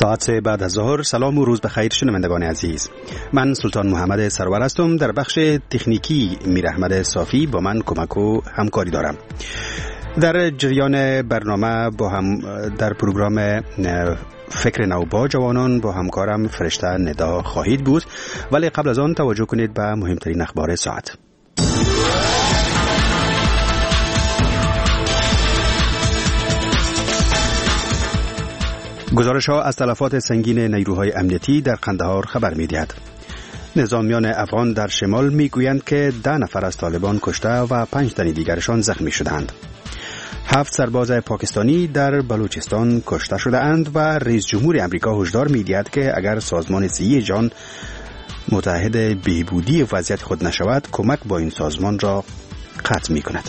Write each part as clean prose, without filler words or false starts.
ساعت بعد از ظهر. سلام و روز بخیر شنوندگان عزیز. من سلطان محمد سرور هستم. در بخش تکنیکی میر احمد صافی با من کمک و همکاری دارم. در جریان برنامه با هم در پروگرام فکر نو با جوانان با همکارم فرشته ندا خواهید بود، ولی قبل از آن توجه کنید به مهمترین اخبار ساعت. گزارش‌ها از تلفات سنگین نیروهای امنیتی در قندهار خبر می‌دهد. نظامیان افغان در شمال می‌گویند که 10 نفر از طالبان کشته و 5 تن دیگرشان زخمی شدند. 7 سرباز پاکستانی در بلوچستان کشته شده‌اند و رئیس جمهور آمریکا هشدار می‌دهد که اگر سازمان صحی جهان متحد بهبودی وضعیت خود نشود، کمک با این سازمان را قطع می‌کند.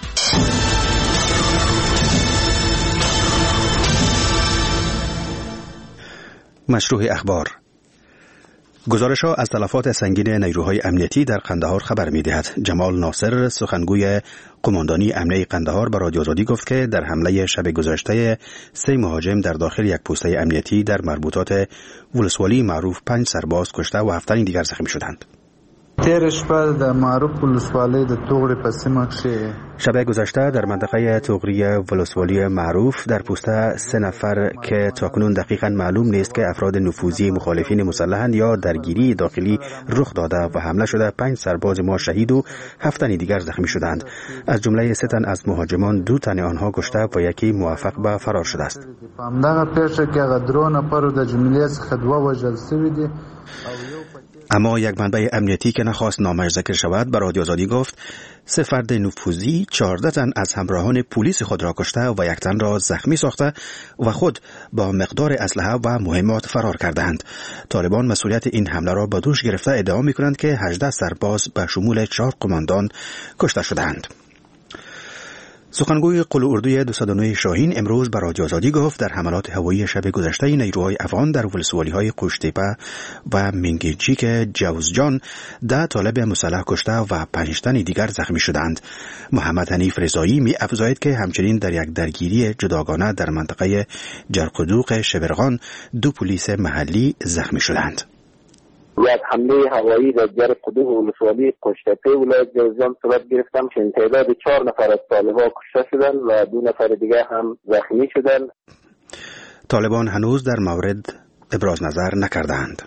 مشروع اخبار. گزارش‌ها از تلفات سنگین نیروهای امنیتی در قندهار خبر می‌دهد. جمال ناصر سخنگوی قماندانی امنیه قندهار به رادیو آزادی گفت که در حمله شب گذشته 3 مهاجم در داخل یک پوسته امنیتی در مربوطات ولسوالی معروف 5 سرباز کشته و 7 دیگر زخمی شدند. تیر شپه د معروف ولسوالی د توغری په سیمه کې شب گذشته در منطقه توغری ولسوالی معروف در پوسته 3 نفر که تاکنون دقیقاً معلوم نیست که افراد نفوذی مخالفین مسلحاند یا درگیری داخلی رخ داده و حمله شده 5 سرباز ما شهید و 7 تن دیگر زخمی شدند. از جمله 3 تن از مهاجمان 2 تن آنها کشته و یکی موفق به فرار شده است. همدغه پیښه کې هغه درون پر د جملې څخه 2 وژل شوي دي. اما یک منبع امنیتی که نخواست نامش ذکر شود به رادیو آزادی گفت 3 فرد نفوذی 14 تن از همراهان پلیس خود را کشته و 1 تن را زخمی ساخته و خود با مقدار اسلحه و مهمات فرار کردند. طالبان مسئولیت این حمله را به دوش گرفته ادعا می‌کنند که 18 سرباز به شمول 4 قماندان کشته شدند. سخنگوی قل اردوی 209 شاهین امروز به رادیو آزادی گفت در حملات هوایی شب گذشته نیروهای افغان در ولسوالی‌های قوشتیپه و منگیجیک جوزجان 10 طالب مسلح کشته و 5 تن دیگر زخمی شدند. محمد حنیف رضایی می افزاید که همچنین در یک درگیری جداگانه در منطقه جرقدوق شبرغان 2 پلیس محلی زخمی شدند. یک حمله هوایی در جرقدوق ولسوالی قوشتیپه ولایت جوزجان صورت گرفتم که تعداد 4 نفر از طالبان کشته شدند و 2 نفر دیگر هم زخمی شدند. طالبان هنوز در مورد ابراز نظر نکردند.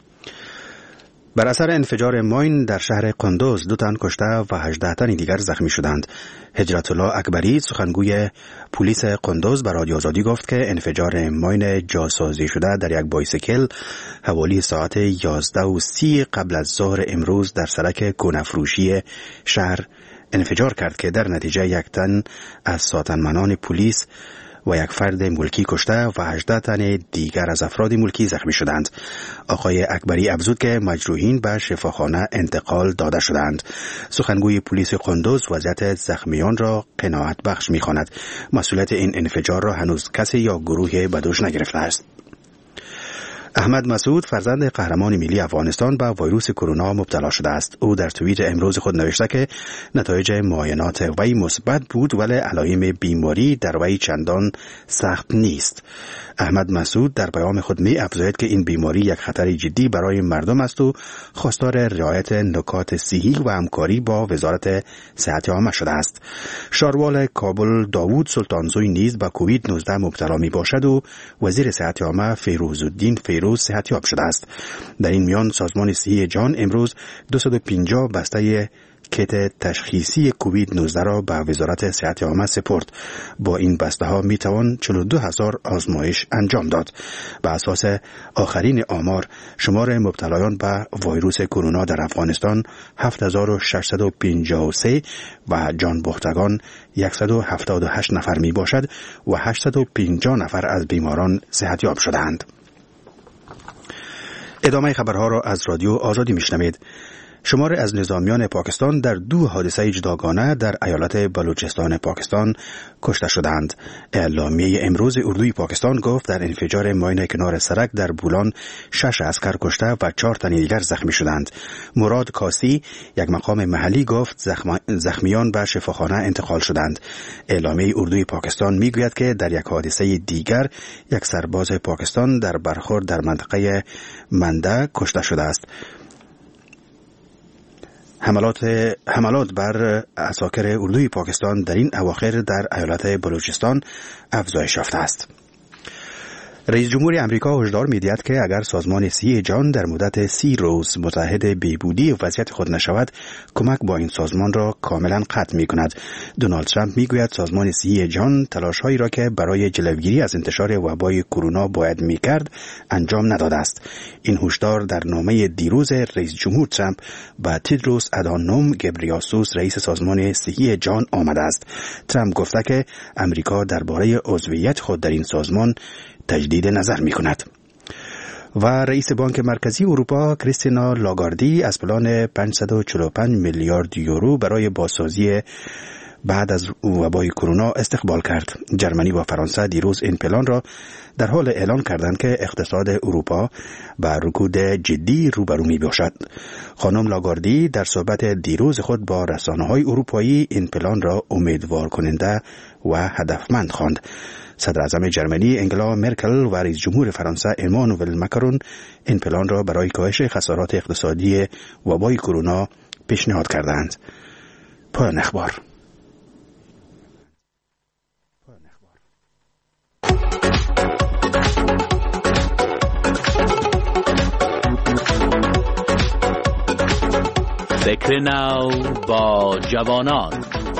بر اثر انفجار ماین در شهر قندوز 2 تن کشته و 18 تن دیگر زخمی شدند. هجرت الله اکبری سخنگوی پلیس قندوز به رادیو آزادی گفت که انفجار ماین جاسازی شده در یک بایسیکل حوالی ساعت 11:30 قبل از ظهر امروز در سرک کونفروشی شهر انفجار کرد که در نتیجه 1 تن از ساتنمنان پلیس و 1 فرد ملکی کشته و 18 تن دیگر از افراد ملکی زخمی شدند. آقای اکبری افزود که مجروحین به شفاخانه انتقال داده شدند. سخنگوی پلیس قندوز وضعیت زخمیان را قناعت بخش می‌خواند. مسئولیت این انفجار را هنوز کسی یا گروهی به دوش نگرفته است. احمد مسعود فرزند قهرمان ملی افغانستان به ویروس کرونا مبتلا شده است. او در توییت امروز خود نوشته که نتایج معاینات وی مثبت بود ولی علائم بیماری در وی چندان سخت نیست. احمد مسعود در پیام خود می افزاید که این بیماری یک خطر جدی برای مردم است و خواستار رعایت نکات صحی و همکاری با وزارت صحت عامه شده است. شاروال کابل داوود سلطانزوی نیز به کووید 19 مبتلا می باشد و وزیر صحت عامه فیروزالدین فیروز صحتیاب شده است. در این میان سازمان صحی جهان امروز 250 بسته کیت تشخیصی کووید 19 را به وزارت صحت عامه سپرد. با این بسته ها می توان 42,000 آزمایش انجام داد. به اساس آخرین آمار شمار مبتلایان به ویروس کرونا در افغانستان 7653 و جان باختگان 178 نفر می باشد و 850 نفر از بیماران صحتیاب شدند. ادامه خبرها را از رادیو آزادی میشنوید. شمار از نظامیان پاکستان در 2 حادثه جداگانه در ایالت بلوچستان پاکستان کشته شدند. اعلامیه امروز اردوی پاکستان گفت در انفجار ماین کنار سرک در بولان 6 عسکر کشته و 4 تن دیگر زخمی شدند. مراد کاسی یک مقام محلی گفت زخمیان به شفاخانه انتقال شدند. اعلامیه اردوی پاکستان میگوید که در یک حادثه دیگر یک سرباز پاکستان در برخورد در منطقه منده کشته شده است. حملات بر عساکر اردوی پاکستان در این اواخر در ایالت بلوچستان افزایش یافته است. رئیس جمهور امریکا هشدار می‌دهد که اگر سازمان صحی جهان در مدت 30 روز متحد بهبودی وضعیت خود نشود، کمک با این سازمان را کاملا قطع می‌کند. دونالد ترامپ می‌گوید سازمان صحی جهان تلاش‌هایی را که برای جلوگیری از انتشار وبای کرونا باید می‌کرد انجام نداده است. این هشدار در نامه دیروز رئیس جمهور ترامپ به تدروس ادهانوم گبریاسوس رئیس سازمان صحی جهان آمده است. ترامپ گفته که امریکا درباره عضویت خود در این سازمان تجدید نظر می کند. و رئیس بانک مرکزی اروپا کریستینا لاگاردی از پلان 545 میلیارد یورو برای بازسازی بعد از وبای کرونا استقبال کرد. جرمنی و فرانسه دیروز این پلان را در حال اعلان کردند که اقتصاد اروپا با رکود جدی روبرو می باشد. خانم لاگاردی در صحبت دیروز خود با رسانه‌های اروپایی این پلان را امیدوار کننده و هدفمند خواند. صدر اعظم جرمنی انگلا مرکل و رئیس جمهور فرانسه امانوئل ماکرون این پلان را برای کاهش خسارات اقتصادی وبای کرونا پیشنهاد کردند. پایان اخبار. فکر نو با جوانان.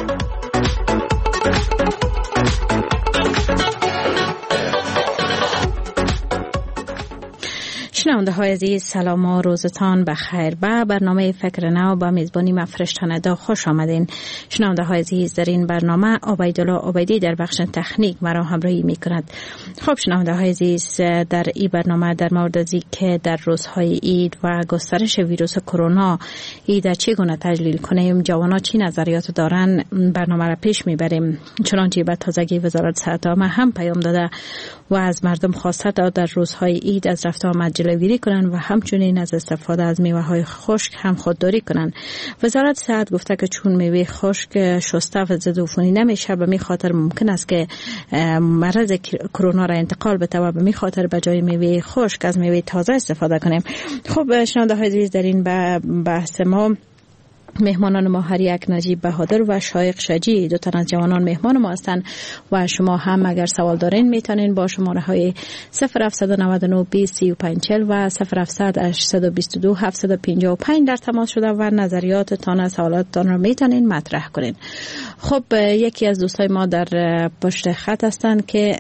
شنونده های عزیز، سلام و روزتان بخیر. به برنامه فکر نو با میزبانی من فرشته ندا خوش آمدین. شنونده های عزیز، در این برنامه عبیدالله عبیدی در بخش تکنیک مرا همراهی می کند. خب شنونده های عزیز، در این برنامه در مورد از که در روزهای عید و گسترش ویروس کرونا عید چگونه تجلیل کنیم، جوانا چی نظریات دارن، برنامه را پیش میبریم. چنانچه به تازگی وزارت صحت عامه هم پیام داده و از مردم خواسته داد در روزهای عید از رفت آمد جلوگیری کنند و همچنین از استفاده از میوه های خشک هم خودداری کنند. وزارت صحت گفته که چون میوه خشک شسته و ضد عفونی نمیشه، به می خاطر ممکن است که مرض کرونا را انتقال بده و به می خاطر به جای میوه خشک از میوه تازه استفاده کنیم. خب شنونده های عزیز، در این بحث ما مهمانان ما هر یک نجیب بهادر و شایق شجی، دو تن از جوانان مهمان ما هستند و شما هم اگر سوال دارین میتونین با شماره های 0799 20 35 40 و 0700 822 755 در تماس شده و نظریاتتان، سوالاتتان را میتونین مطرح کنین. خب یکی از دوستای ما در پشت خط هستند که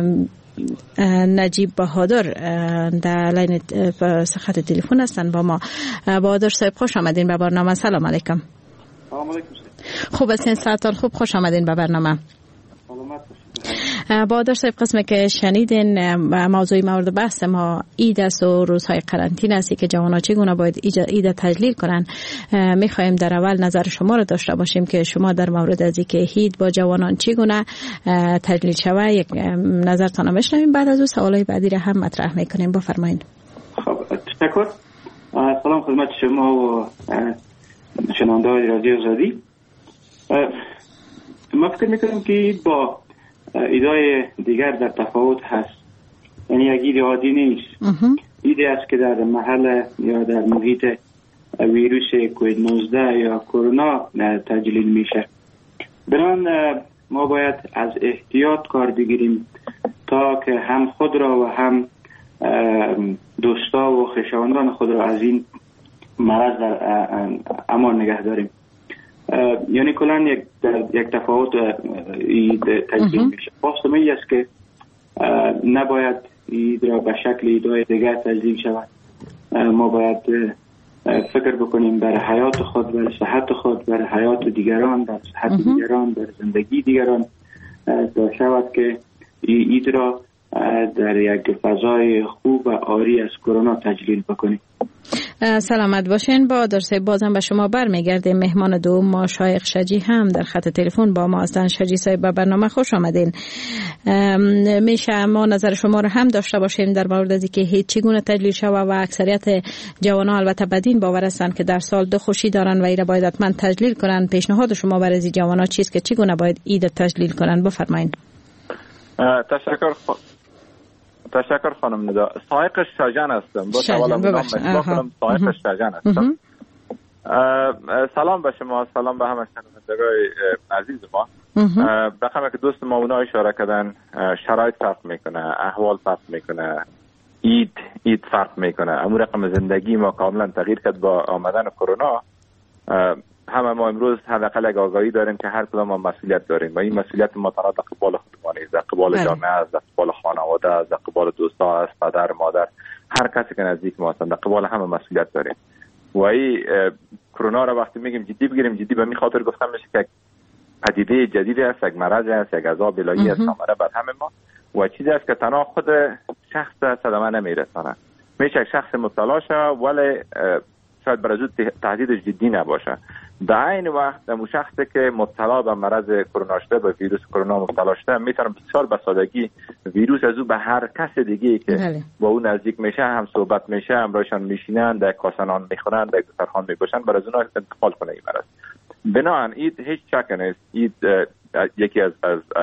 نجیب بهادر در لین خط تلفن هستن با ما. بهادر صاحب خوش آمدین به برنامه. سلام علیکم. سلام علیکم. خوب هستین؟ ساعتان خوب، خوش آمدین به برنامه. بهادر صاحب، قسمی که شنیدین موضوع مورد بحث ما عید است و روزهای قرنطینه است که جوانا چگونه باید عید تجلیل کنن. میخوایم در اول نظر شما را داشته باشیم که شما در مورد از اینکه عید با جوانان چگونه تجلیل شود یک نظرتان بشنویم، بعد از اون سوالای بعدی را هم مطرح میکنیم. بفرمایید. خب تشکر. سلام خدمت شما و شنونده‌های رادیو آزادی. ما فکر میکنم که با ایدای دیگر در تفاوت هست، یعنی یک عید عادی نیست. ایدی است که در محل یا در محیط ویروس کووید 19 یا کرونا تجلیل میشه. بنابراین ما باید از احتیاط کار بگیریم تا که هم خود را و هم دوستا و خویشاوندان خود را از این مرض در امان نگه داریم. یعنی کلان یک تفاوت اید تجلیل میشه. باستمی است که نباید اید را به شکل ایدهای دیگر تجلیل شود. ما باید فکر بکنیم بر حیات خود، بر صحت خود، بر حیات دیگران، بر صحت دیگران، بر زندگی دیگران، تا شود که اید را در یک فضای خوب و عاری از کرونا تجلیل بکنیم. سلامت باشین. بهادر صاحب بازم به شما برمیگردیم. مهمان دوم ما شایق شجی هم در خط تلفن با ما هستند. شجی صاحب به برنامه خوش آمدین. میشه ما نظر شما رو هم داشته باشیم در مورد از اینکه هیچ چگونه تجلیل شوه و اکثریت جوانان البته بدین باور هستند که در سال دو خوشی دارن و ایره باید حتما تجلیل کنن. پیشنهاد شما برای از جوانان چیست که چگونه باید عید تجلیل کنن؟ بفرمایید. تشکر خانم ندا. سایق شجن هستم. با سوالم کنم سایق شجن هستم. سلام به شما، سلام به همه شنوندگان عزیز ما. رقمی که دوست ما اونا اشاره کردن، شرایط فرق میکنه، احوال فرق میکنه، عید فرق میکنه. امور رقم زندگی ما کاملا تغییر کرد با آمدن کرونا. همه ما امروز حداقل یک آگاهی داریم که هر کدام ما مسئولیت داریم و این مسئولیت ما تنها در قبال خودمانی است، در قبال جامعه است، در قبال خانواده است، در قبال دوستا است، پدر مادر، هر کسی که نزدیک ما هستند، در قبال همه مسئولیت داریم. و این کرونا را وقتی میگیم جدی بگیریم، جدی به این خاطر گفتم میشه که پدیده جدیدی است، یک مرض است، یک عذاب الهی است آمده بر همه ما و چیزی است که تنها خود شخص صدمه نمیرسانه. میشه یک شخص مبتلا شه ولی شاید برای زود تهدیدش جدی نباشه. در این وقت اون شخصی که مبتلا به مرض کرونا شده، به ویروس کرونا مبتلا شده، میتونه بسیار به سادگی ویروس از او به هر کس دیگه که با اون نزدیک میشه هم صحبت میشه، همراهشان میشینن، در کاسه نان میخورن، در دسترخوان میگوشن، برای از اونها انتقال کنه این مرض. بنابراین عید هیچ شک نیست. عید یکی از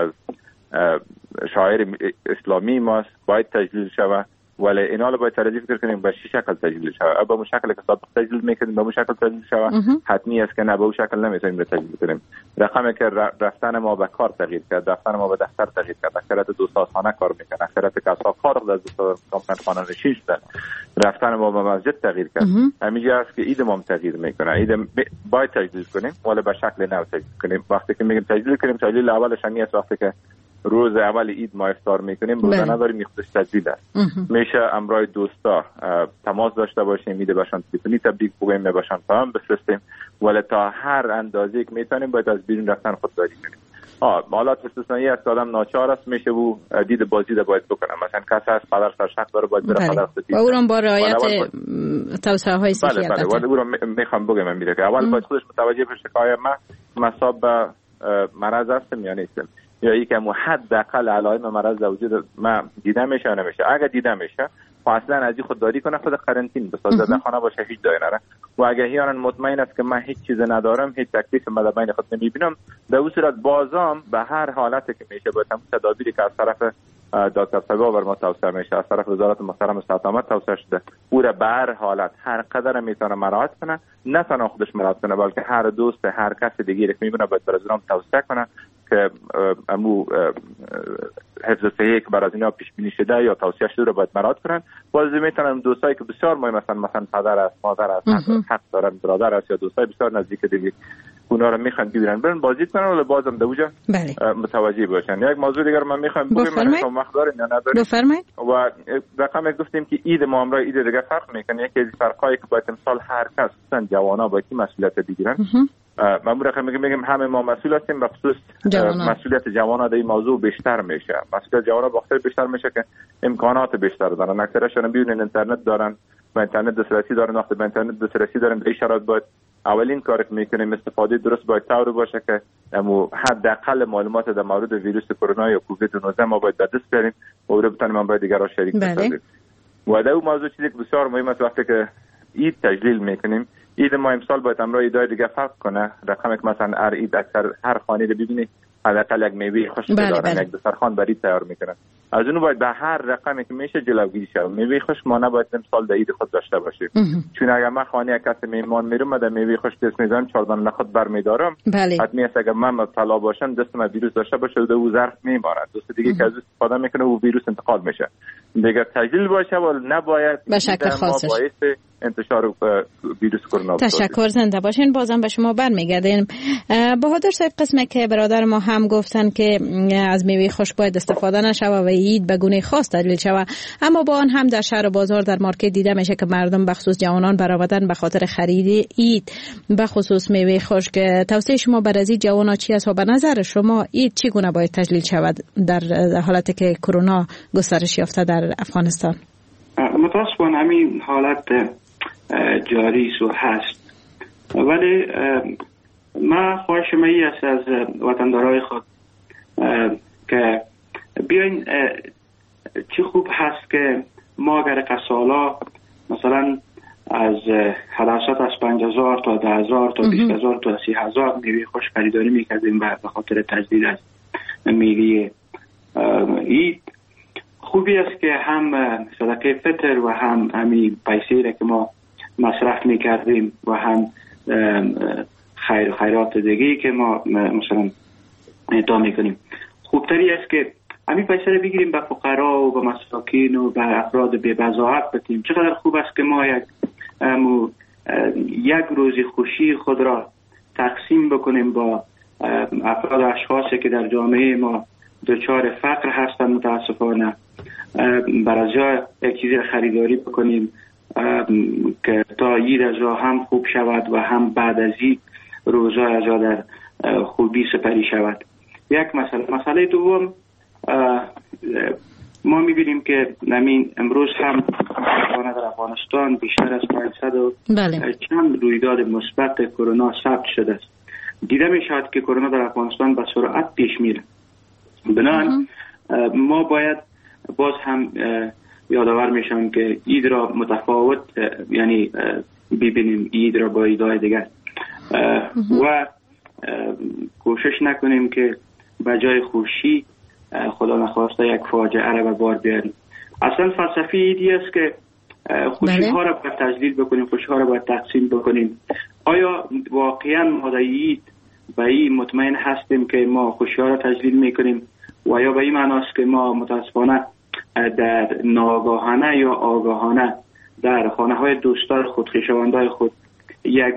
شاعر اسلامی ماست، باید تجلیل شود، ولی اینا رو باید ترجیح فکر کنیم به چه شکل تجلیل شود. با اون شکل که سابق تجلیل میکنیم به اون شکل تجلیل شود، حتمی است که نه به اون شکل نمیتونیم تجلیل کنیم. رقمی که رفتن ما به کار تغییر کرد، رفتن ما به دفتر تغییر کرد، اکثریت دوستانه کار میکنن، اکثریت کسا فارغ از دوستان خانه نشین شدن، رفتن ما به مسجد تغییر کرد. همینجا است که عید ما تغییر میکنه. عید باید تجلیل کنیم ولی به شکل نو تجلیل کنیم. وقتی که میگیم تجلیل کنیم، تجلیل اولش همین است وقتی که روز اول عید ما افطار میکنیم، روزه نداریم، میخوادش تجلیل است. میشه امرای دوستا تماس داشته باشیم، میده باشن تلفنی تبریک بگیم، باشن پیام بفرستیم، ولی تا هر اندازه که میتونیم باید از بیرون رفتن خودداری کنیم. حالات استثنایی است، آدم ناچار است، میشه او دید بازی ده باید بکنه. مثلا کسی از پدر سرشق داره باید بره پدر خودی و او رو با رعایت توصیه های صحی بله ولی او رو میخوام بگم میره که اول باید خودش متوجه بشه که آیا من مصاب به مرض هستم یا نیستم، یا یک حداقل علائم مرض وجود ما دیده میشه یا نمیشه. اگر دیده میشه اصلا از این خودداری کنه، خود قرنطین بسازه، در خانه باشه، هیچ جایی نره. و اگر هیان مطمئن است که من هیچ چیز ندارم، هیچ تکلیف من در بین خود نمیبینم، در اون صورت بازم به هر حالتی که میشه باید همون تدابیری که از طرف دکتر سبا بر ما توصیه میشه، از طرف وزارت محترم سلامت توصیه شده، او را به هر حالت هر قدر میتونه مراعات کنه، نه تنها خودش مراعات کنه بلکه هر دوست، هر کس دیگه که میبینه باید بر ازرام توصیه کنه که امو حفظ صحی که بر از اینا پیش بینی شده یا توصیه شده رو باید مراعات کنن. باز میتونن دوستایی که بسیار مهم هستن، مثلا پدر است، مادر است، حق دارن، برادر است یا دوستای بسیار نزدیک دیگه، اونا رو میخوان بگیرن برن بازی کنن، ولی بازم دوجا متوجه باشن. یک موضوع دیگه من میخوام بگم، من وقت دارین یا ندارین؟ بفرمایید. و رقم گفتیم که عید ما امروز عید دیگه فرق میکنه. یکی از فرقایی که باید امسال هر کس خصوصا جوانا باید مسئولیت بگیرن. من رقم میگم همه ما مسئول هستیم، به خصوص مسئولیت جوانا در این موضوع بیشتر میشه. مسئولیت جوانا وقتی بیشتر میشه که امکانات بیشتر دارن، اکثرشون بیرون اینترنت دارن و اینترنت دسترسی دارن. وقتی به اینترنت دسترسی دارن در این شرایط باید اولین کاری که میکنیم استفاده درست باید طور باشه که حداقل معلومات در مورد ویروس کرونا یا کووید 19 ما باید دست بیاریم و رو بتونیم من باید دیگران شریک بسازیم. و در اون موضوع چیزی که بسیار مهم است وقتی که عید تجلیل میکنیم، عید ما امسال باید امروز ایدای دیگه فرق کنه. رقمی که مثلا هر عید اکثر هر خانه رو ببینی حداقل یک میوه خوش دارن، یک دسترخوان برای تیار میکنن. از اون باید به هر رقمی که میشه جلوگیری شه. میوه خوش ما نباید امسال در عید خود داشته باشیم، چون اگر من خانه کسی میهمان میرم در میوه خوش دست میزنم 14 نخود برمیدارم، حتمی است اگر من مبتلا باشم دستم ویروس داشته باشه و او ظرف میماند، دوست دیگه که از استفاده میکنه و ویروس انتقال میشه. دیگه تجلیل باشه ولی نباید به شکل خاصش انتشار ویروس کرونا. تشکر، زنده باشین. بازم به شما برمیگردیم. بهادر صاحب، قسمه که برادر ما هم گفتن که از میوه خشک باید استفاده نشه و عید به گونه خاص تجلیل شود، اما با آن هم در شهر و بازار در مارکت دیده میشه که مردم به خصوص جوانان برآمدن به خاطر خرید عید به خصوص میوه خشک. توصیه شما برای این جوانا چی است و به نظر شما عید چگونه باید تجلیل شود در حالتی که کرونا گسترش یافته در افغانستان؟ متاسفانه همین حالت جاری است و هست. ولی ما خواهشم ای است از وطندارای خود که بیاین چه خوب هست که ما اگر قصالا مثلا از حداثت از 5,000 تا 10,000 تا 20,000 تا 30,000 میوه خوش خریداری میکردیم به خاطر تجدید از میوه عید، خوبی است که هم صدقه فطر و هم همین پیسه را که ما مصرف میکردیم و هم خیرات دیگه که ما مثلا اعطا میکنیم، خوبتری است که همین پیسه را بگیریم به فقرا و به مساکین و به افراد بی بضاعت بدیم. چقدر خوب است که ما یک روز خوشی خود را تقسیم بکنیم با افراد و اشخاصی که در جامعه ما دچار فقر هستند متاسفانه، بر از جای یک چیزی را خریداری بکنیم که تا عید از هم خوب شود و هم بعد از عید روزا از در خوبی سپری شود. یک مسئله دوم، ما میبینیم که امروز هم در افغانستان بیشتر از 500 چند رویداد مثبت کرونا ثبت شده است. دیده میشود که کرونا در افغانستان به سرعت پیش میره. بنابراین ما باید باز هم یادآور میشم که عید را متفاوت یعنی ببینیم عید را با عیدهای دیگر و کوشش نکنیم که به جای خوشی خدا نخواسته یک فاجعه را به بار بیاریم. اصلا فلسفه ایدی است که خوشی ها را باید تجلیل بکنیم، خوشی ها را باید تقسیم بکنیم. آیا واقعا ما در عید به این مطمئن هستیم که ما خوشی ها را تجلیل میکنیم و یا به این معناست که ما متاسفانه در ناگاهانه یا آگاهانه در خانه های دوستان خود، خویشاوندان خود یک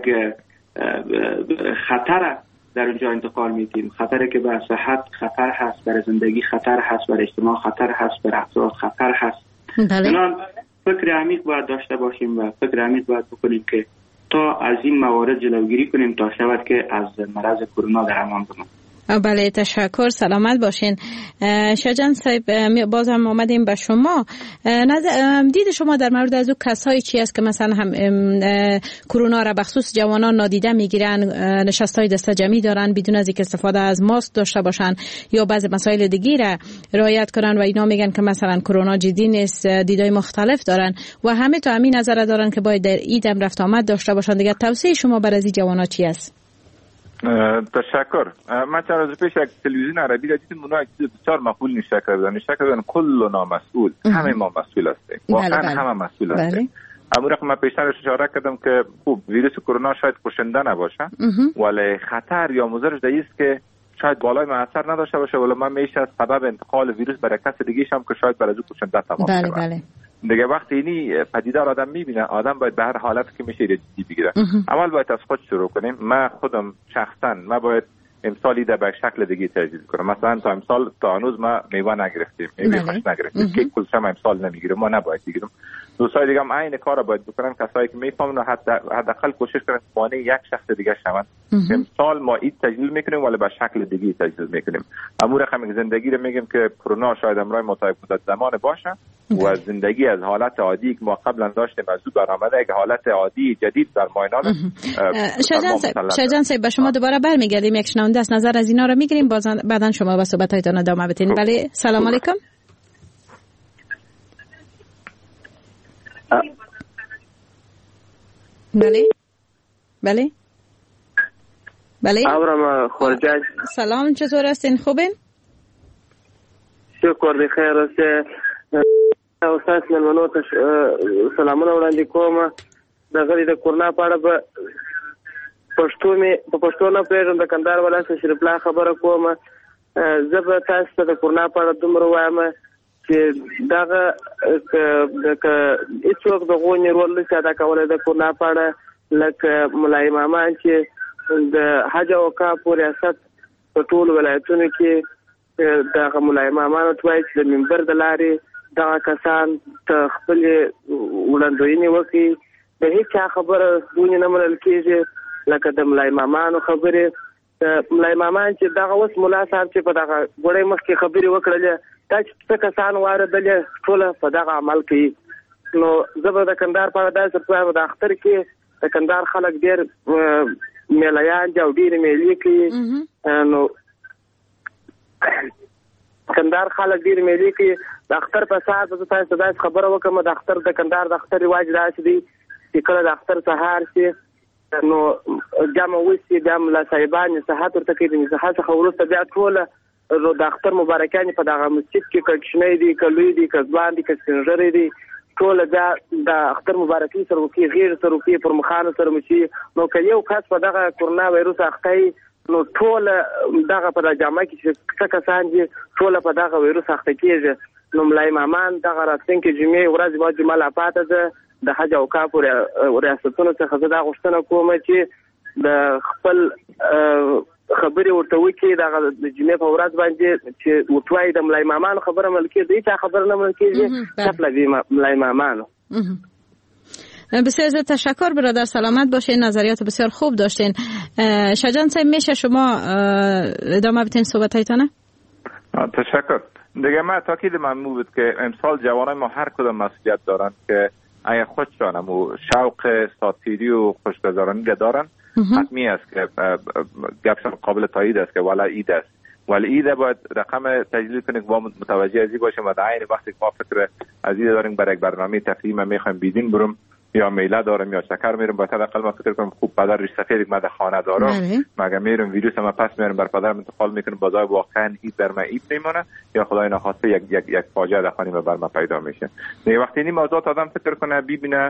خطر در اونجا انتقال میدیم، خطری که بر صحت خطر هست، بر زندگی خطر هست، بر اجتماع خطر هست، بر افراد خطر هست. بنابراین فکر عمیق باید داشته باشیم و فکر عمیق باید بکنیم که تا از این موارد جلوگیری کنیم تا شود که از مرض کرونا در امان بمانیم. بله، تشکر، سلامت باشین. شاهجان صاحب، باز هم آمدیم به شما. دید شما در مورد از او کسایی چی است که مثلا هم کرونا را بخصوص جوانان نادیده میگیرن، نشستای دسته جمعی دارن بدون از اینکه استفاده از ماسک داشته باشن یا بعضی مسائل دیگه را رعایت کنن و اینا میگن که مثلا کرونا جدی نیست، دیدای مختلف دارن و همه تو همین نظر دارن که باید در عید هم رفت آمد داشته باشن. دیگه توصیه شما برای این جوانا چی است؟ تشکر. من چند روز پیش یک تلویزیون عربی را دیدم، اونا چیز بسیار مقبول نشه کردن کلنا مسئول، همه ما مسئول هستیم، واقعا همه مسئول هستیم. اما رقم من پیشترش اشاره کردم که خوب ویروس کرونا شاید کشنده نباشه ولی خطر یا مضرش است که شاید بالای من اثر نداشته باشه، ولی من میشه سبب انتقال ویروس برای کس دیگه شم که شاید برای او کشنده تمام شود. دیگه وقتی اینی پدیده را آدم میبینه، آدم باید به هر حالت که میشه جدی بگیره. اول باید از خود شروع کنیم. من خودم شخصا باید امسالی ده به شکل دیگه تجدید کنم. مثلا تا امسال تا هنوز ما میوه نگرفتیم، میوه خوش نگرفتیم که کلش هم امسال نمیگیریم، ما نباید بگیریم. دوستای دیگه هم عین کارا باید بکنن، کسایی که میفهمن حداقل کوشش کنن مانع یک شخص دیگه شون. امسال ما عید تجلیل میکنیم ولی به شکل دیگه تجلیل میکنیم. امور رقم زندگی رو میگیم که کرونا شاید امرای متعاقب مدت زمان باشه و زندگی از حالت عادی که ما قبلا داشتیم از او برآمده یک حالت عادی جدید در ماینال. شاهجان صاحب به شما دوباره برمیگردیم، یک شنونده از نظر از اینا رو میگیریم، بعدن شما با صحبت‌هایتان ادامه بدین. بله، سلام علیکم. بله ابرام خورجک، سلام، چطور هستین؟ خوبین؟ شکر بخیر است. استاد ملمنو ته سلامونه وړاندې کوم. د غړي د کورنا په اړه په پښتو نه پیژنم، د کندهار ولایت شریف الله خبره کوم. زه به تاسو ته د کورنا په اړه دومره وایم چې دغه هیڅوک د غونې رول نشي ادا کولی د کورنا په اړه، لکه مولای امامان چې د حج او اوقافو ریاست په ټولو ولایتونو کې دغه مولای امامانو ته وایي چې د منبر د لارې دغه کسان ته خپلې وړاندوینې وکړي. د هېچا خبره ونې نه منل کېږي، لکه د مولای امامانو خبرې. د مولای امامان چې دغه اوس ملا صاحب چې په دغه ګوړۍ مخکې خبرې وکړلې، دا چې څه کسان واردلې ټوله په دغه عمل کوي. نو زه به د کندهار په اړه داسې وایم د اختر کې د کندهار خلک ډېر میلیان دي او ډېرې میلې کوي. نو کندهار خلک ډېرې میلې کوي. د اختر په سهار به زه تاسو ته داسې خبره وکړم د اختر د کندهار د اختر رواج داسې دی چې کله د اختر سهار شي نو جامه وشي بیا ملا صاحبان نصیحت ورته کوي. د نصیحت څخه وروسته بیا ټوله نو د اختر مبارکانې په دغه مسجد کې که کوچنی دي که لوی دي که ځوان دي که سپین ږیري دي ټوله بیا د اختر مبارکي سره وکړي غېږ سره وکړي پر مخانو سره مشي. نو که یو کس په دغه کورونا وایروس اخته وي نو ټوله دغه په جامه کې چې څه کسان دي ټوله په دغه وایروس اخته کېږي. نو ملا امامان دغه راتلونکې جمعې ورځ به جمعه لا پاته ده د حج او اوقافو ریاستونو څخه زه دا غوښتنه کوم چې د خپل خبرې ورته وکړي دغه د جمعې په ورځ باندې چې ورته وایي د ملا امامان خبره منل کېږي هېچا خبره نه منل کېږي طفله ملا امامانو. بسیار زیاد تشکر برادر، سلامت باشین، نظریات بسیار خوب داشتین. شجان صاحب میشه شما ادامه بدین صحبتایتانه؟ تشکر. دیگه من تاکید ممنوع بود که امسال جوانای ما هر کدام مسئولیت دارن که اگه خودشان و شوق ساتیری و خوشگذرانی دارن حتمی است که گپشان قابل تایید است که ولی عید است. ولی عید باید رقم تجلیل کنیم که با متوجه ازی باشیم و در عین وقتی ما فکر ازی داریم برای یک برنامه تفریحی من میخوایم بیدین برم یا میله دارم یا شکر میرم باید حداقل ما فکر کنم خوب پدر ریش سفید من در خانه دارم مگه میرم ویروس ما پس میرم بر پدرم انتقال میکنم بازای واقعا عید در من عید نمیمونه یا خدای نخواسته یک فاجعه در خانه بر من پیدا میشه. دیگه وقتی این موضوعات آدم فکر کنه ببینه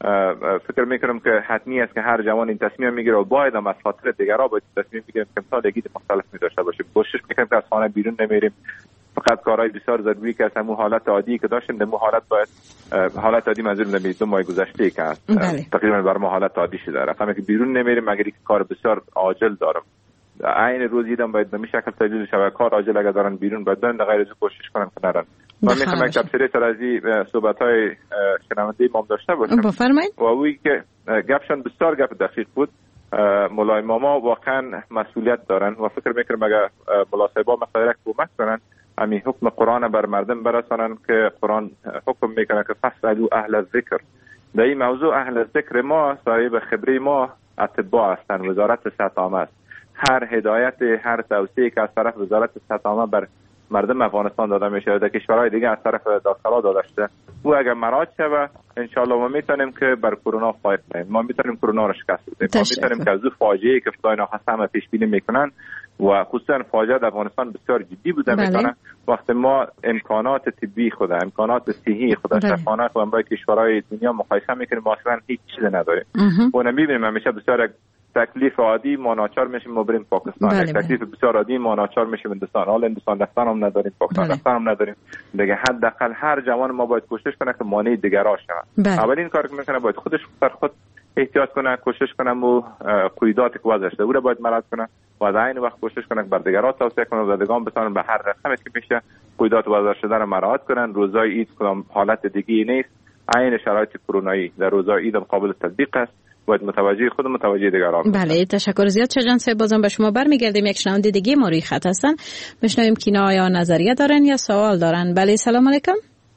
فکر میکنم که حتمی است که هر جوان این تصمیم میگیره و باید هم از خاطر دیگرها باید تصمیم بگیریم که امسال عید مختلف می‌داشته باشیم. کوشش میکنیم که از خانه بیرون نمیریم، فقط کارهای بسیار ضروری که از همون حالت عادی که داشتیم در حالت باید حالت عادی منظورم در 2 ماه گذشته که تقریبا بر ما حالت عادی شده. رقمی که بیرون نمیریم مگر اینکه کار بسیار عاجل دارم. عین روز دیدم باید به این شکل تجلیل شود. کار عاجل اگر دارن بیرون باید برن، غیر از کوشش کنن که نرن. من میخوام یک تفسیر سر از این صحبت‌های شنونده ما داشته باشم. بفرمایید. و اویی که گپشان بسیار گپ دقیق بود. مولای ماما واقعا مسئولیت دارن و فکر میکنم اگر ملا صاحبا مقدار کمک کنن همین حکم قرآن بر مردم برسانن که قرآن حکم میکنه که فاسألوا اهل الذکر. در این موضوع اهل الذکر ما صاحب خبری ما اطباء هستند، وزارت صحت عامه است. هر هدایت هر توصیه که از طرف وزارت صحت عامه بر مردم افغانستان داده میشه در کشورهای دیگه از طرف دکترها داده شده و اگر مراعات شود ان شاء الله ما میتونیم که بر کرونا فایت کنیم، ما میتونیم کرونا رو شکست بدیم، ما میتونیم که از فاجعه‌ای که خدای ناخواسته همه پیش بینی میکنن و خصوصا فاجعه در افغانستان بسیار جدی بوده میکنه. وقتی ما امکانات طبی خود، امکانات صحی خود، شفاخانه خود با کشورهای دنیا مقایسه میکنیم ما اصلا هیچ چیزی نداریم و نمیبینیم همیشه بسیار تکلیف عادی ما ناچار میشیم ما بریم پاکستان. تکلیف بسیار عادی ما ناچار میشیم هندوستان. حالا هندوستان دستان هم نداریم، پاکستان دستان هم نداریم. دیگه حداقل هر جوان ما باید کوشش کنه که مانع دیگرها شود. اولین کار که میکنه باید خودش بر خود احتیاط کنه، کوشش کنه و قیودات که وضعش ده او را باید مراعات کنه و در عین وقت کوشش کنه بر دیگرها توصیه کنه و دیگران بتونن به هر رقمی که میشه قیودات وضع شده را مراعات کنن. روزای عید کدام حالت دیگه نیست، عین شرایط کرونایی در روزای عید قابل تطبیق است. باید متوجه خود متوجه دیگران. بله تشکر زیاد. شجان صاحب بازم به شما برمیگردیم. یک شنونده دیگه ما روی خط هستن، بشنویم که آیا نظریه دارن یا سوال دارن. بله سلام علیکم.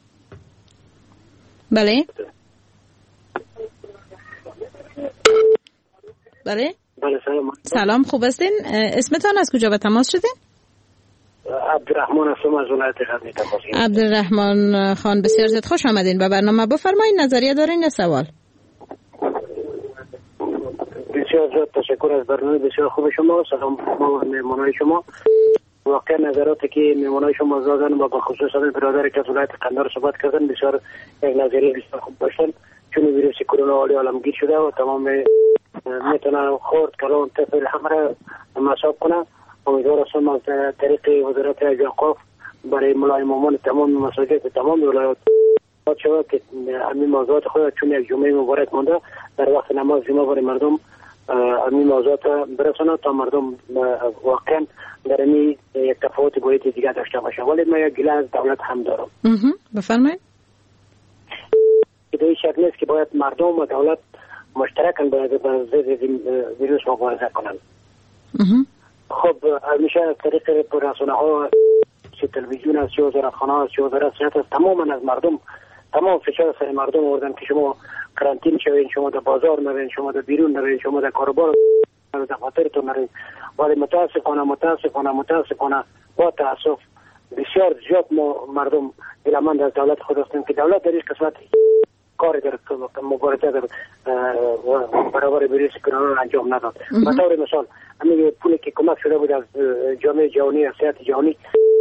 بله بله بله سلام خوب هستین؟ اسمتان از کجا به تماس شدین؟ عبدالرحمن هستم از ولایت غزنی تماس گرفتم. عبدالرحمن خان بسیار زیاد خوش آمدین به برنامه. بفرمایید نظریه دارین یا سوال؟ بسیار زیاد تشکر از برنامه بسیار خوب شما. سلام با مهمانای شما. واقعا نظراتی که مهمانای شما دادن و با خصوص برادری که از ولایت قندهار صحبت کردن بسیار یک نظریه بسیار خوب داشتن، چون ویروس کرونا حالی عالمگیر شده و تمام میتونه خورد کلان طفل همه مصاب کنه. امیدوار هستم از طریق وزارت اوقاف برای مولای امامان تمام مساجد تمام ولایات شود که همین موضوعات خود چون یک جمعه مبارک مانده در وقت نماز جمعه برای مردم همین موضوعات برسانه تا مردم واقعا در این یک تفاوت گویتی دیگه داشته باشه. ولی من یک گله از دولت هم دارم. بفرمایید. به این شکل نیست که باید مردم و دولت مشترکاً باید با ضد ویروس مبارزه کنند. خب همیشه از طریق رسانه ها تلویزیون است، وزارتخانه است، وزارت صحت است، تماما از مردم تمام فشار سر مردم آوردن که شما کرانتین شوین، شما در بازار نرین، شما در بیرون نرین، شما در کاروبار نرین، دفاترتون نرین. ولی متاسفانه با تاسف بسیار زیاد ما مردم دلمند از دولت خود هستیم که دولت در این قسمت کاری در مبارزه در برابر ویروس کرونا انجام نداد. به طور مثال همین پولی که کمک شده بود از جامعه جهانی، از صحت جهانی،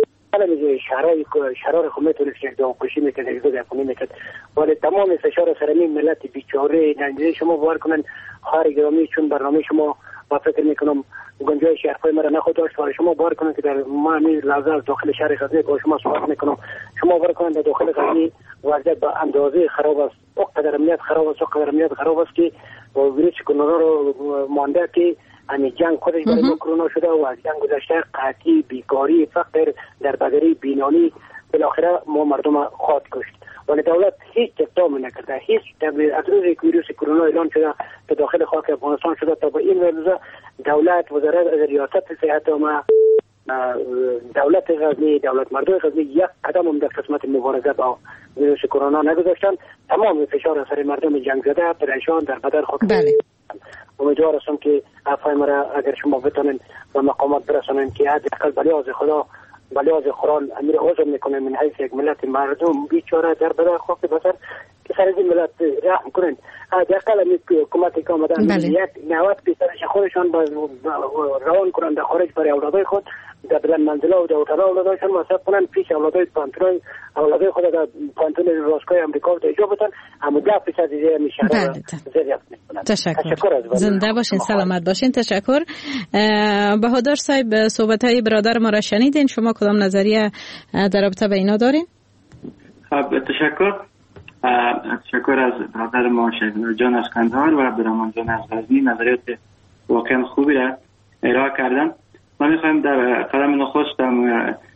شرار خود میتونست یک دامکشی میکرد، یک دامکشی میکرد، ولی تمام فشار سرمی ملت بیچاره ننجه شما باور کنن خواهر گرامی، چون برنامه شما با فکر میکنم گنجایش حرفای مرا نخود داشت، ولی شما باور کنن که در ما همین لحظه از داخل شهر غزنی با شما صحبت میکنم، شما باور کنن در داخل غزنی وضعیت به اندازه خراب است، اقدر امنیت خراب است که ویروس کرونا رو مانده که همین جنگ خودش برای کرونا شده و از جنگ گذشته قحطی، بیکاری، فقر، دربدری، بینانی بالاخره ما مردم خواهد کشت. ولی دولت هیچ اقدامی نکرده، هیچ از روزی که ویروس کرونا اعلان شده که داخل خاک افغانستان شده تا به این روزه دولت، وزارت ریاست صحت و دولت غزنی، دولت مردم غزنی یک قدم هم در قسمت مبارزه با ویروس کرونا نگذاشتن. تمام فشار سر مردم جنگ زده پریشان در بدر خاک. امیدوار هستم که افای مرا اگر شما بتونین و مقامات برسانین که حداقل بلیاز خدا، بلیاز قرآن امیر عذر میکنه من حیث یک ملت مردم بیچاره در بدر خاک بسر که سر این ملت رحم کنن. حداقل همین حکومتی که آمدن یک 90% خودشان روان کنن در خارج برای اولادای خود، در بلند منزله و در اتالا اولادایشان مصرف کنن، پیش اولادای اولادای خود در پانتون راستگاه امریکا و در ایجا بتن، اما 10% دیگه میشه زریافت میکنن. تشکر. زنده باشین، سلامت باشین. تشکر. بهادر صاحب، صحبت های برادر ما را شنیدین، شما کدام نظریه در رابطه به اینا دارین؟ تشکر از برادر ما شهید جان از کندهار و عبدالرحمن جان از غزنی نظریات واقعا خوبی را ارائه کردن. من میخوایم در قدم نخستم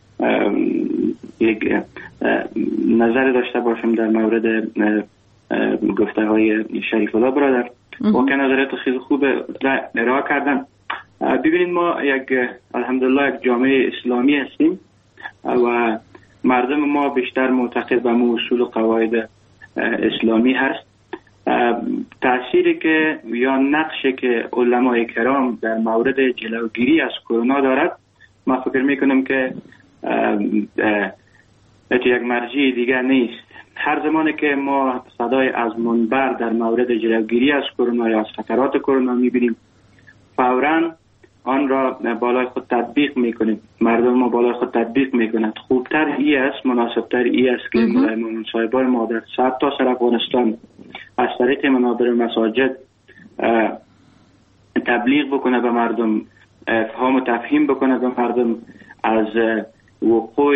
یک نظر داشته باشم در مورد گفته های شریف الله برادر. واقعا نظریات خیلی خوب ارائه کردن. ببینید ما الحمدلله یک جامعه اسلامی هستیم و مردم ما بیشتر معتقد به اصول و قواعد اسلامی هست. تأثیری که یا نقشی که علمای کرام در مورد جلوگیری از کرونا دارد، ما فکر میکنم که یک مرجع دیگر نیست. هر زمانی که ما صدای از منبر در مورد جلوگیری از کرونا یا از خطرات کرونا میبینیم، فوراً آن را بالای خود تطبیق میکنیم، مردم ما بالای خود تطبیق میکنند. خوبتر ای است، مناسبتر ای است که مولای صاحبای ما در تا سر افغانستان از طریق منابر مساجد تبلیغ بکنه به مردم، افهام و تفهیم بکنه به مردم از وقوع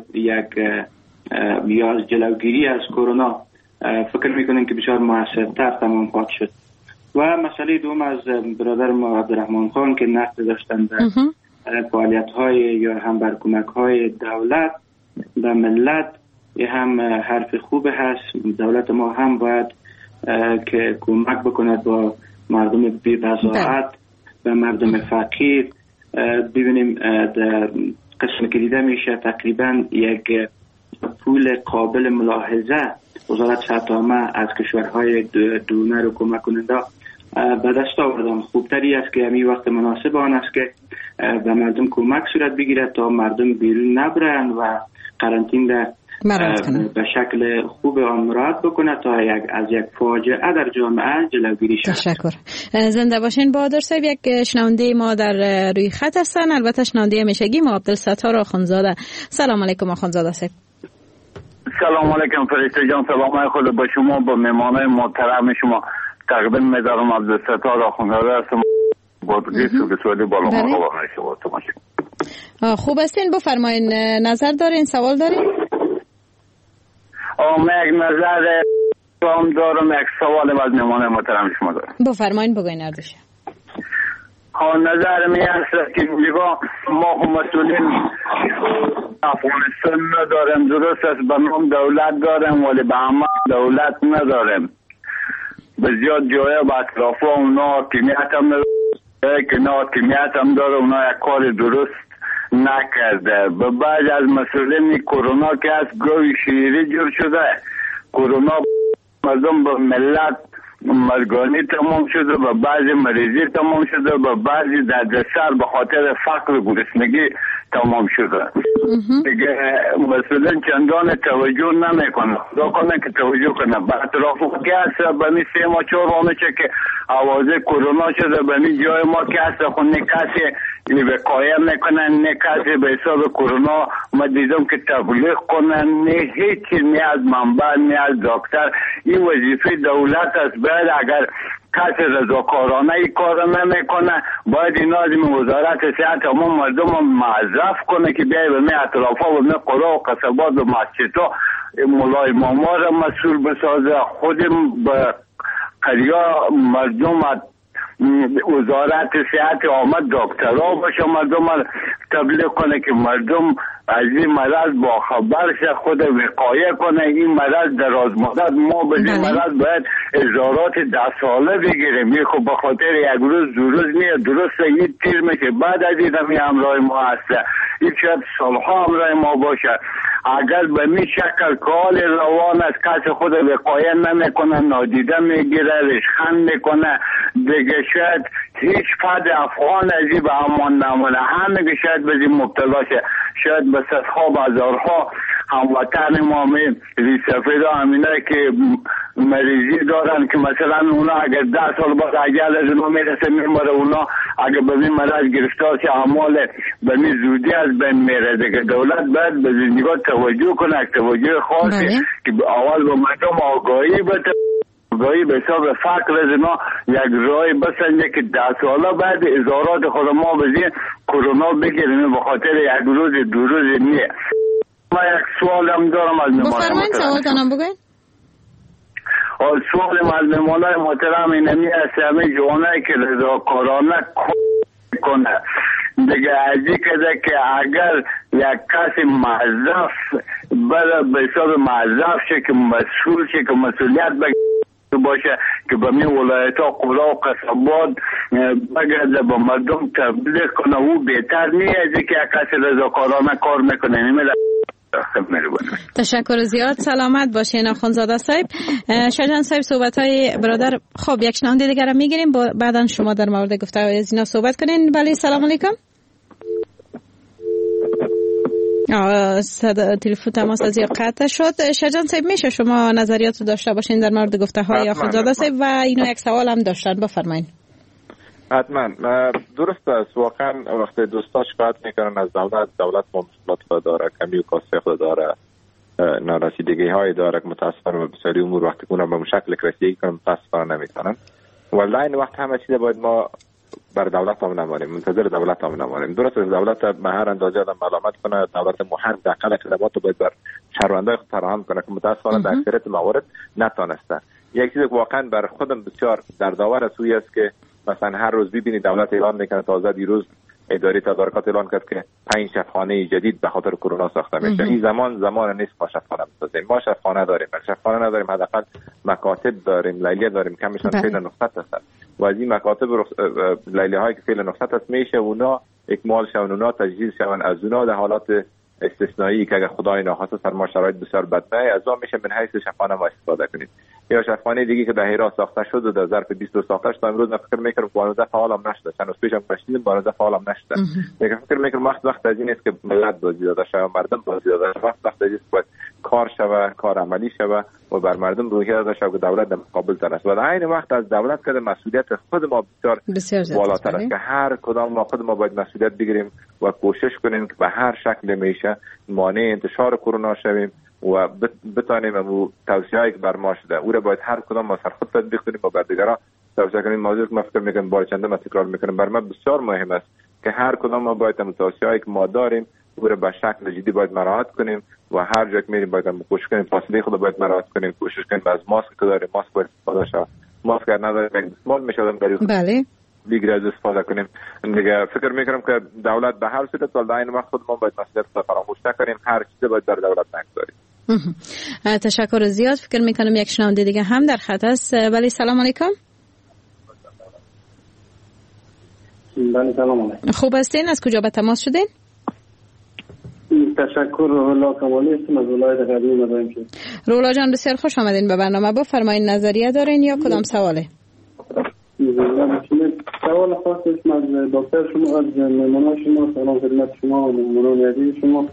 یا از جلوگیری از کرونا. فکر میکنیم که بسیار موثرتر تمام خواهد شد. و مسئله دوم از برادر ما عبدالرحمن خان که نقد داشتن در فعالیت های یا هم بر کمک های دولت به ملت، یه هم حرف خوب هست. دولت ما هم باید که کمک بکند با مردم بی بضاعت، به مردم فقیر. ببینیم در قسم که دیده میشه تقریبا یک پول قابل ملاحظه وزارت صحت عامه از کشورهای دونر و کمک کننده به دست آوردن. خوبتری است که همین وقت مناسب آن است که به مردم کمک صورت بگیرد تا مردم بیرون نبرند و قرنطین به شکل خوب آن مراعات بکنه تا از یک فاجعه در جامعه جلوگیری شود. تشکر. زنده باشین. بهادر صاحب، یک شنونده ما در روی خط هستن، البته شنونده همیشگی ما عبدالستار آخوندزاده. سلام علیکم آخوندزاده صاحب. سلام علیکم فرشته جان، سلام خود با شما، با مهمانای محترم شما تقدیم می‌دارم. عبدالستار آخوندزاده هستم، بازگوی سوگسوالی بالا مقام شما. خوب هستین؟ بفرمایین. نظر دارین؟ سوال دارین؟ من یک نظر دارم، یک سوال از مهمان محترم شما دارم. بفرمایین، بگوین اردوشه. نظر می است که ما مسئولین افغانستان نداریم، درست است به نام دولت داریم ولی به عمل دولت نداریم. بسیار جای به اطراف اونا حاکمیت هم نداره، که نه حاکمیت هم داره، اونا یک کار درست نکرده. به بعد از مسئولین کرونا که از گوی شیری جور شده، کرونا مردم به ملت مرگانی تمام شده و بعضی مریضی تمام شده و بعضی دردسر به خاطر فقر و گرسنگی تمام شده. دیگه مثلا چندان توجه نمیکنه. خدا کنه که توجه کنه. به اطراف که هست بمی 3 ماه 4 ماه که آوازه کرونا شده بمی جای ما که هست خود کسی وقایه میکنن، نه کسی به حساب کرونا ما دیدم که تبلیغ کنن، نه هیچی، نه از منبع نه از دکتر. این وظیفه دولت است. باید اگر کسی رضاکارانه ای کار نمیکنه باید این از وزارت صحت همون مردم معذف کنه که بیای به می اطرافا و می قرا و قصبات و مسجدها مولای ماما را مسئول بسازه. خودم به قریا مردم وزارت صحت آمد دکترها باشه مردم تبلیغ کنه که مردم از این مرض با خبر شه، خود وقایه کنه. این مرض دراز مدت ما به این مرض باید اجرارات 10 ساله بگیریم. این خب به خاطر یک روز 2 روز نیه. درسته این تیر میشه بعد از این همراه ما هسته. این شاید سالها همراه ما باشه. اگر به می شکل کال روان از کسی خود وقایه نمیکنه، نادیده میگیره، ریشخند میکنه، دیگه شاید هیچ فرد افغان از این به امان نمونه. همه که شاید به این مبتلا شه. شاید به صدها بازارها هموطن ما ریسفید ها همینه که مریضی دارن که مثلا اونا اگر 10 سال بعد اجل از اونا میرسه میماره. اونا اگر به این مرض گرفتار شه اعمال به این زودی از بین میره. دیگه دولت باید به زندگاه توجه کنه، توجه خاصی که اول به مردم آگاهی بده، آگاهی به حساب فقر از اینا یک رای بسنجه که 10 ساله بعد ازارات خود ما بزین کرونا بگیریم به خاطر یک روز 2 روز نیه. ما یک سوال هم دارم از مهمان بفرمایید. سوال دارم بگوید. سوال از مهمان محترم اینمی است همه جوانه که رضاکارانه کنه. دیگه ازی که اگر یک کسی معذف به حساب معذف شه که مسئول شه که مسئولیت باشه که به می ولایت ها قرا و قصبات بگرده با مردم تبلیغ کنه او بهتر نیه ازی که یک کسی رضاکارانه کار میکنه. تشکر زیاد. سلامت باشین آخوندزاده صاحب. شاهجان صاحب صحبت های برادر خب یک شنونده دیگر هم میگیریم بعدا شما در مورد گفته های از اینا صحبت کنین. بله سلام علیکم. تلفن تماس از یا قطع شد. شاهجان صاحب میشه شما نظریات داشته باشین در مورد گفته های آخوندزاده صاحب و اینا یک سوال هم داشتن بفرمایید. حتما درست است. واقعا وقتی دوستا شکایت میکنن از دولت ما مشکلات داره، کمی و کاسه داره، نارسیدگی های داره که متاسفانه بسیاری امور وقتی کنن به شکل رسیدگی کنن متاسفانه نمیتونن. ولی این وقت همه چیز باید ما بر دولت هم نمانیم، منتظر دولت هم نمانیم. درست است دولت به هر اندازه آدم ملامت کنه، دولت محل دقیق خدمات باید بر شهروندان فراهم کنه که متاسفانه در اکثریت موارد نتونسته. یک چیز واقعا بر خودم بسیار دردآور سوی است که مثلا هر روز ببینید دولت اعلان میکنه، تازه دیروز اداره تدارکات اعلان کرد که 5 شفاخانه جدید به خاطر کرونا ساخته میشه. این زمان نیست ما شفاخانه بسازیم. ما شفاخانه داریم، شفاخانه نداریم، حداقل مکاتب داریم، لیلیه داریم، کمشان فعل نخست هست و از این مکاتب لیلیه هایی که فعل نخست هست میشه اونا اکمال شون، اونا تجهیز شون، از اونا در حالات استثنایی که اگر خدای ناخواسته سر ما شرایط بسیار بد نه از آن میشه من حیث شفاخانه ما استفاده کنید. یا شفاخانه دیگه که در هرات ساخته شده در ظرف 20 روز ساخته شد، امروز فکر میکنم 12 فعال هم نشده، چند روز پیشم گشتیم 12 فعال هم نشده. میگم فکر میکنم وقت از این است که ملت بازی داده شه، مردم بازی داده شه، وقت از این است که کار شوه، کار عملی شوه و بر مردم روحیه داده شه که دولت در مقابل تر است. و در این وقت از دولت که مسئولیت خود ما بسیار بالاتر است که هر کدام ما خود ما باید مسئولیت بگیریم و کوشش کنیم که به هر شکل میشه مانع انتشار کرونا شویم و بتانیم امو توصیه‌ای که بر ما شده او را باید هر کدام ما سر خود تطبیق کنیم و بر دیگران توصیه کنیم. موضوعی که من فکر میکنم بار چنده من تکرار میکنم بر من بسیار مهم است که هر کدام ما باید امو توصیه‌ای که ما داریم او را به شکل جدی باید مراعات کنیم و هر جا که میریم باید کوشش کنیم فاصله خود باید مراعات کنیم، کوشش کنیم از ماسک که داریم ماسک باید استفاده شه، ماسک نداریم دستمال میشه در بله دیگر از استفاده کنیم. دیگه فکر میکنم که دولت به هر صورت در این وقت خود ما باید مسئولیت خود فراموش نکنیم، هر چیز باید بر دولت نگذاریم. تشکر زیاد. فکر میکنم یک شنونده دیگه هم در خط است. ولی سلام علیکم. بله سلام علیکم. خوب هستین؟ از کجا به تماس شدین؟ تشکر الله کمالی هستم از ولایت قدیم مدائن شد. رولا جان بسیار خوش آمدین به برنامه. بفرمایید نظریه دارین یا کدام سواله؟ سوال خاصش از دکتر شما، از مهمانان شما، سلام خدمت شما و مهمانان عزیز شما.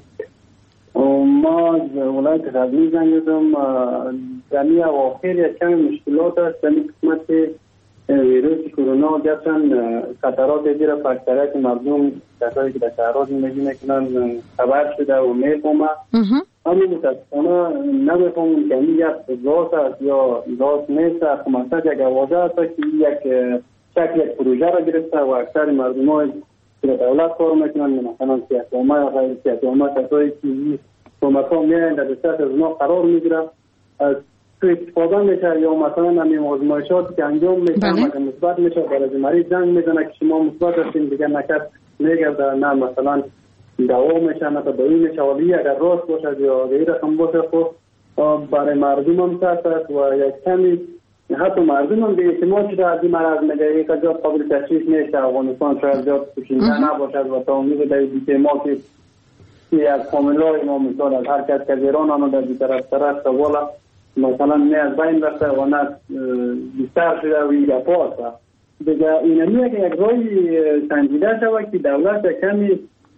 ما از ولایت غزنی زنگ زدم. در این اواخر یک کمی مشکلات است در این قسمت ویروس کرونا. گفتن خطرات دیگر فاکتورات مردم کسایی که در شهرها زندگی میکنن خبر شده و میفهمه. همین متاسفانه نمیفهمون که این یک راست است یا راست نیست. مثلا یک آوازه است که یک شکل یک پروژه را گرفته و اکثر مردم های که در دولت کار میکنن، مثلا سیاستوامه یا غیر سیاستوامه کسایی که کمک ها میان در دسترس از اونا قرار میگیره، استفاده میشه یا مثلا همین آزمایشاتی که انجام میشه مثبت میشه برای مریض زنگ میزنه که شما مثبت هستین، دیگه نکرد میگرده نه مثلا دوا میشه نه دایی میشه. ولی اگر راست باشه یا غیر رقم باشه خب برای مردم هم سخت است و یک کمی حتی مردم هم به اعتماد شده از این مرض میگه یک جا قابل تشخیص نیست. افغانستان شاید جا پوشیده نباشد و تا امید دارید که ما که یک کاملای ما مثال از هر کس که ایران آمده در طرف والا مثلا نه از بین رفته و نه بیشتر شده و این گپا است. دیگه اینمیه که یک رای سنجیده شود که دولت کمی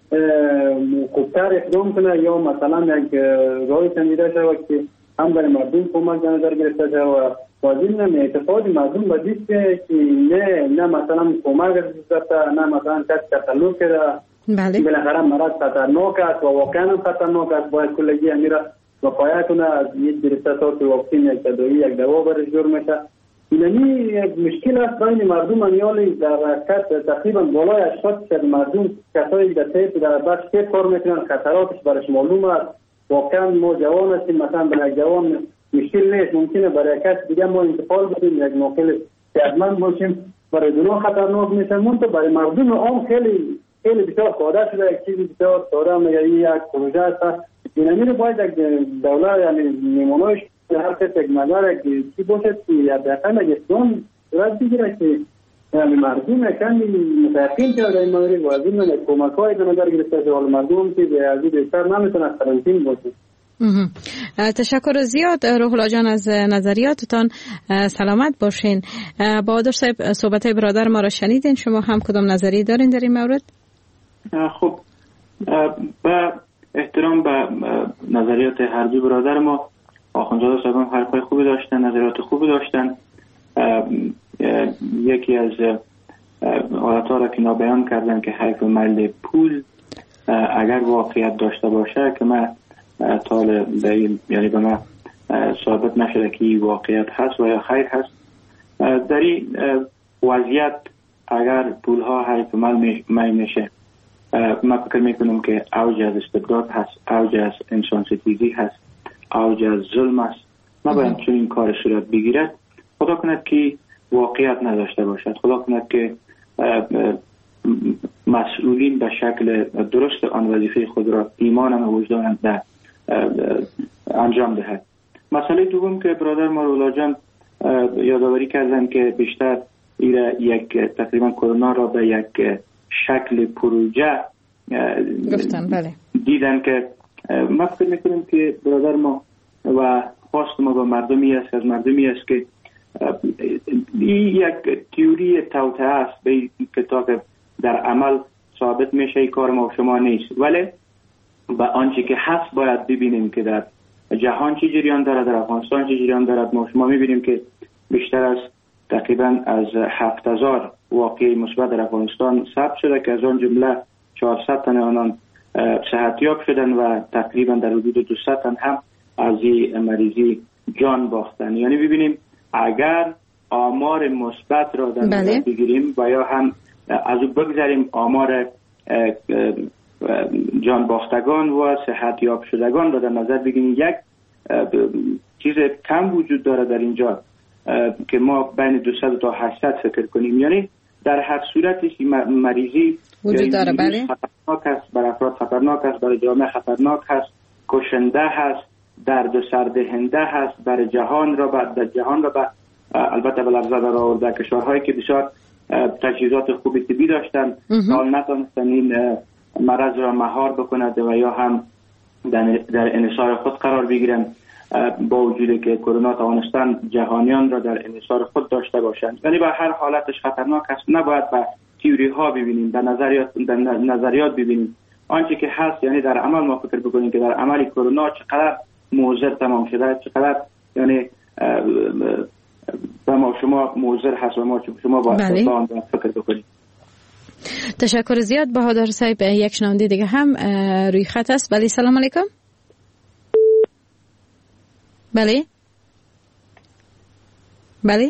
خوبتر اقدام کنه یا مثلا یک رای سنجیده شود که هم برای مردم کمک در نظر گرفته شود و واضح نه اعتقاد مردم بدید که نه مثلا کمک رسیده نه مثلا کس تخلف کرده. بله. بالاخره مرض خطرناک است و واقعا هم خطرناک است. باید کلگی امیره وقایع کنه از یک گرفته تا که واکسین یک تداوی یک دوا برش جور میشه. اینمی یک مشکل است بین مردم. امیالی در حرکت تقریبا بالای 80% مردم کسایی در طیف در بخش که کار میکنن خطراتش برش معلوم است. واقعا ما جوان هستیم، مثلا برای جوان مشکل نیست، ممکنه برای کس دیگه ما انتقال بدیم یک ناقل صحتمند باشیم، برای دنیا خطرناک میشه. منتها برای مردم عام خیلی بسیار ساده شده، یک چیزی بسیار ساده میگه یک پروژه است. اینمی رو باید یک دولت یعنی نمونهش هر کس یک نظر چی باشد که حداقل یک اقدام صورت بگیره که یعنی مردم کمی متقین شده در این مورد و از این کمک‌های در نظر گرفته شده. مردم که از این بیشتر نمیتونه قرنطین باشه. تشکر زیاد روح الله جان از نظریاتتان. سلامت باشین. بهادر صاحب صحبت برادر ما را شنیدین، شما هم کدام نظری دارین در این مورد؟ خب با احترام به نظریات هر دو برادر ما، آخوندزاده صاحب هم حرفای خوبی داشتن، نظریات خوبی داشتن. یکی از حالتها را که نابیان کردن که حیف مل پول اگر واقعیت داشته باشه که من یعنی به من ثابت نشده که این واقعیت هست و یا خیر هست. در این وضعیت اگر پول ها حیف مل میشه، من فکر میکنم که اوج از استبداد هست، اوج از انسان ستیزی هست، اوج از ظلم است. نباید چون این کار صورت بگیرد. خدا کند که واقعیت نداشته باشد، خدا کند که مسئولین به شکل درست آن وظیفه خود را ایمان و وجدان در انجام دهد. مسئله دوم که برادر ما رولا جان یادآوری کردن که بیشتر یک تقریبا کرونا را به یک شکل پروژه گفتن. بله. دیدن که ما فکر میکنیم که برادر ما و خواست ما به مردمی است، از مردمی است که این یک تئوری توطئه است به که تا در عمل ثابت میشه این کار ما و شما نیست، ولی با آنچه که هست باید ببینیم که در جهان چه جریان دارد، در افغانستان چه جریان دارد. ما شما میبینیم که بیشتر از تقریبا از 7000 واقعه مثبت در افغانستان ثبت شده که از آن جمله 400 تن آنان صحتیاب شدن و تقریبا در حدود 200 تن هم از این مریضی جان باختن. یعنی ببینیم اگر آمار مثبت را در نظر بگیریم و یا هم از او بگذاریم آمار جان باختگان و صحتیاب شدگان را در نظر بگیریم، یک چیز کم وجود داره در اینجا که ما بین 200 تا 800 فکر کنیم. یعنی در هر صورتی مریضی وجود داره. بله. خطرناک است، برای افراد خطرناک است، برای جامعه خطرناک است، کشنده هست، درد و سردهنده هست، برای جهان را البته به لفظ در آورده کشورهایی که بسیار تجهیزات خوبی طبی داشتن حال نتونستن این مرض را مهار بکند و یا هم در انحصار خود قرار بگیرن. با وجودی که کرونا توانستن جهانیان را در انحصار خود داشته باشند. یعنی به هر حالتش خطرناک است، نباید به تئوری ها ببینیم، در نظریات ببینیم. آنچه که هست یعنی در عمل ما فکر بکنیم که در عمل کرونا چقدر مضر تمام شده، چقدر یعنی به ما شما مضر هست و ما شما باید آن فکر بکنیم. تشکر زیاد بهادر صاحب. یک شنونده دیگه هم روی خط است. بله سلام علیکم. بله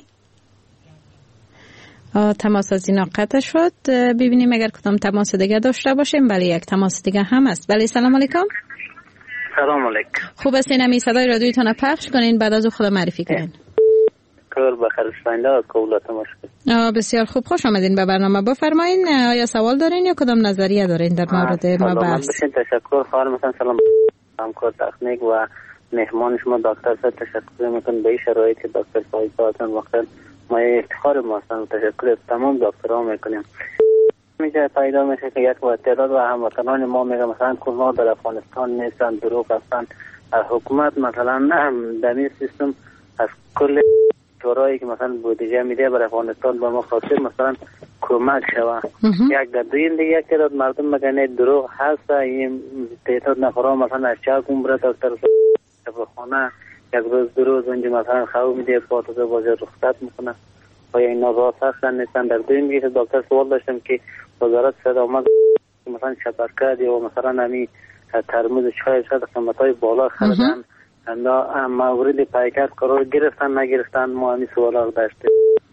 تماس از اینا قطع شد. ببینیم اگر کدام تماس دیگه داشته باشیم. بله یک تماس دیگه هم است. بله سلام علیکم. سلام علیکم. خوب است اینمی صدای رادیوتون پخش کنین، بعد از او خود معرفی کنین. کار بخیر شنونده قولات مشکل. بسیار خوب، خوش آمدین به برنامه. بفرمایین آیا سوال دارین یا کدام نظریه دارین در مورد ما بحث؟ تشکر خواهر مثلا سلام همکار تکنیک و مهمان شما دکتر صاحب تشکر میکنم به این شرایط که دکتر صاحب باتن وقتا ما افتخار ما هستن. تشکر تمام دکترها میکنیم. میشه پیدا میشه که یک تعداد و هموطنان ما میگه مثلا کرونا در افغانستان نیستن، دروغ هستن. حکومت مثلا در این سیستم از کل شورایی که مثلا بودجه میده برای افغانستان به ما خاطر مثلا کمک شوه. یک در دوین دیگه یک تعداد مردم میگن دروغ هست. این تعداد نفرها مثلا از چاک عمره دکتر خانه یک روز دو روز اونجا مثلا خواب میده پاتو بازی رخصت میکنه و این ناراحت هستن نیستن. در دوین دیگه دکتر سوال داشتم که وزارت صحت آمد مثلا شبکه و مثلا همی ترمز چای شد قیمتای بالا خریدن مورد پیکر قرار گرفتن نگرفتن. ما همی سوالا داشتیم.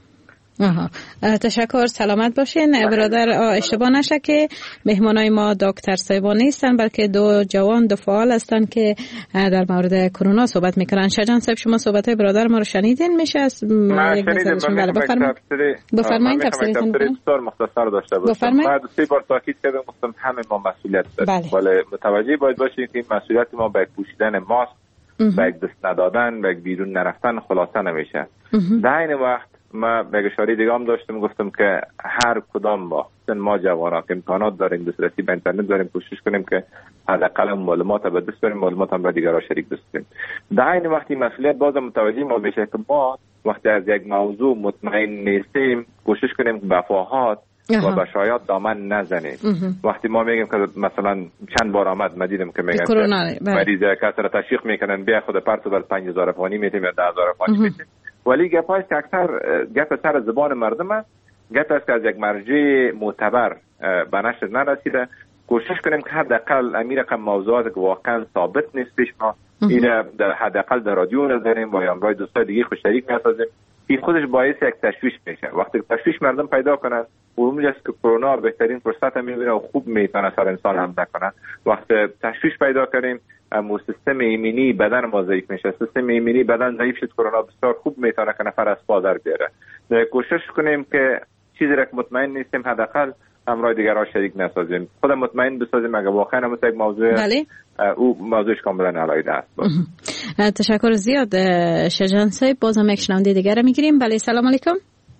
تشکر، سلامت باشین. برادر اشتباه نشه که مهمانای ما دکتر صاحبان نیستن بلکه دو جوان دو فعال هستن که در مورد کرونا صحبت میکنن. شجان صاحب شما صحبت‌های برادر ما رو شنیدین؟ میشه از یک نظرشون بفرمایید تفسیرتون کنید. بسیار مختصر داشته باشم. بعد 3 بار تاکید کردم گفتم همه ما مسئولیت داریم. ولی متوجه باید باشید که این مسئولیت ما به پوشیدن ماسک، به دست ندادن، به بیرون نرفتن خلاصه نمیشه. در این وقت ما به اشاره دیگه هم داشتم گفتم که هر کدام با ما جوانان که امکانات داریم دسترسی به اینترنت داریم کوشش کنیم که حداقل معلومات به دست بیاریم، معلومات هم را دیگران شریک داشتیم. در این وقت این مسئولیت باز متوجه ما بشه که ما وقتی از یک موضوع مطمئن نیستیم کوشش کنیم که وفاهات و به شایعات دامن نزنیم. وقتی ما میگیم که مثلا چند بار آمد ما دیدم که میگن مریض کس را تشویق میکنن بیا خود پرتو بر 5000 افغانی میتیم یا 10000 افغانی میتیم، ولی گپ است که اکثر گپ سر زبان مردم است. گپ است که از یک مرجع معتبر به نشر نرسیده. کوشش کنیم که حداقل امیر رقم موضوعات که واقعا ثابت نیست پیش ما این در حداقل در رادیو نذاریم و یا برای دوستای دیگه خوش شریک نسازیم. این خودش باعث یک تشویش میشه. وقتی تشویش مردم پیدا کنن اون است که کرونا بهترین فرصت میبینه و خوب میتونه سر انسان حمله کنه. وقتی تشویش پیدا کردیم سیستم ایمنی بدن ما ضعیف میشه. سیستم ایمنی بدن ضعیف شد کرونا بسیار خوب میتونه که نفر از پا در بیاره. کوشش کنیم که چیزی را که مطمئن نیستیم حداقل همراه دیگران شریک نسازیم. خودم مطمئن بسازیم اگه واقعا هم یک موضوع او موضوعش کاملا علیده است. تشکر زیاد شجان صاحب. بازم یک شنونده دیگر را میگیریم. بله سلام علیکم.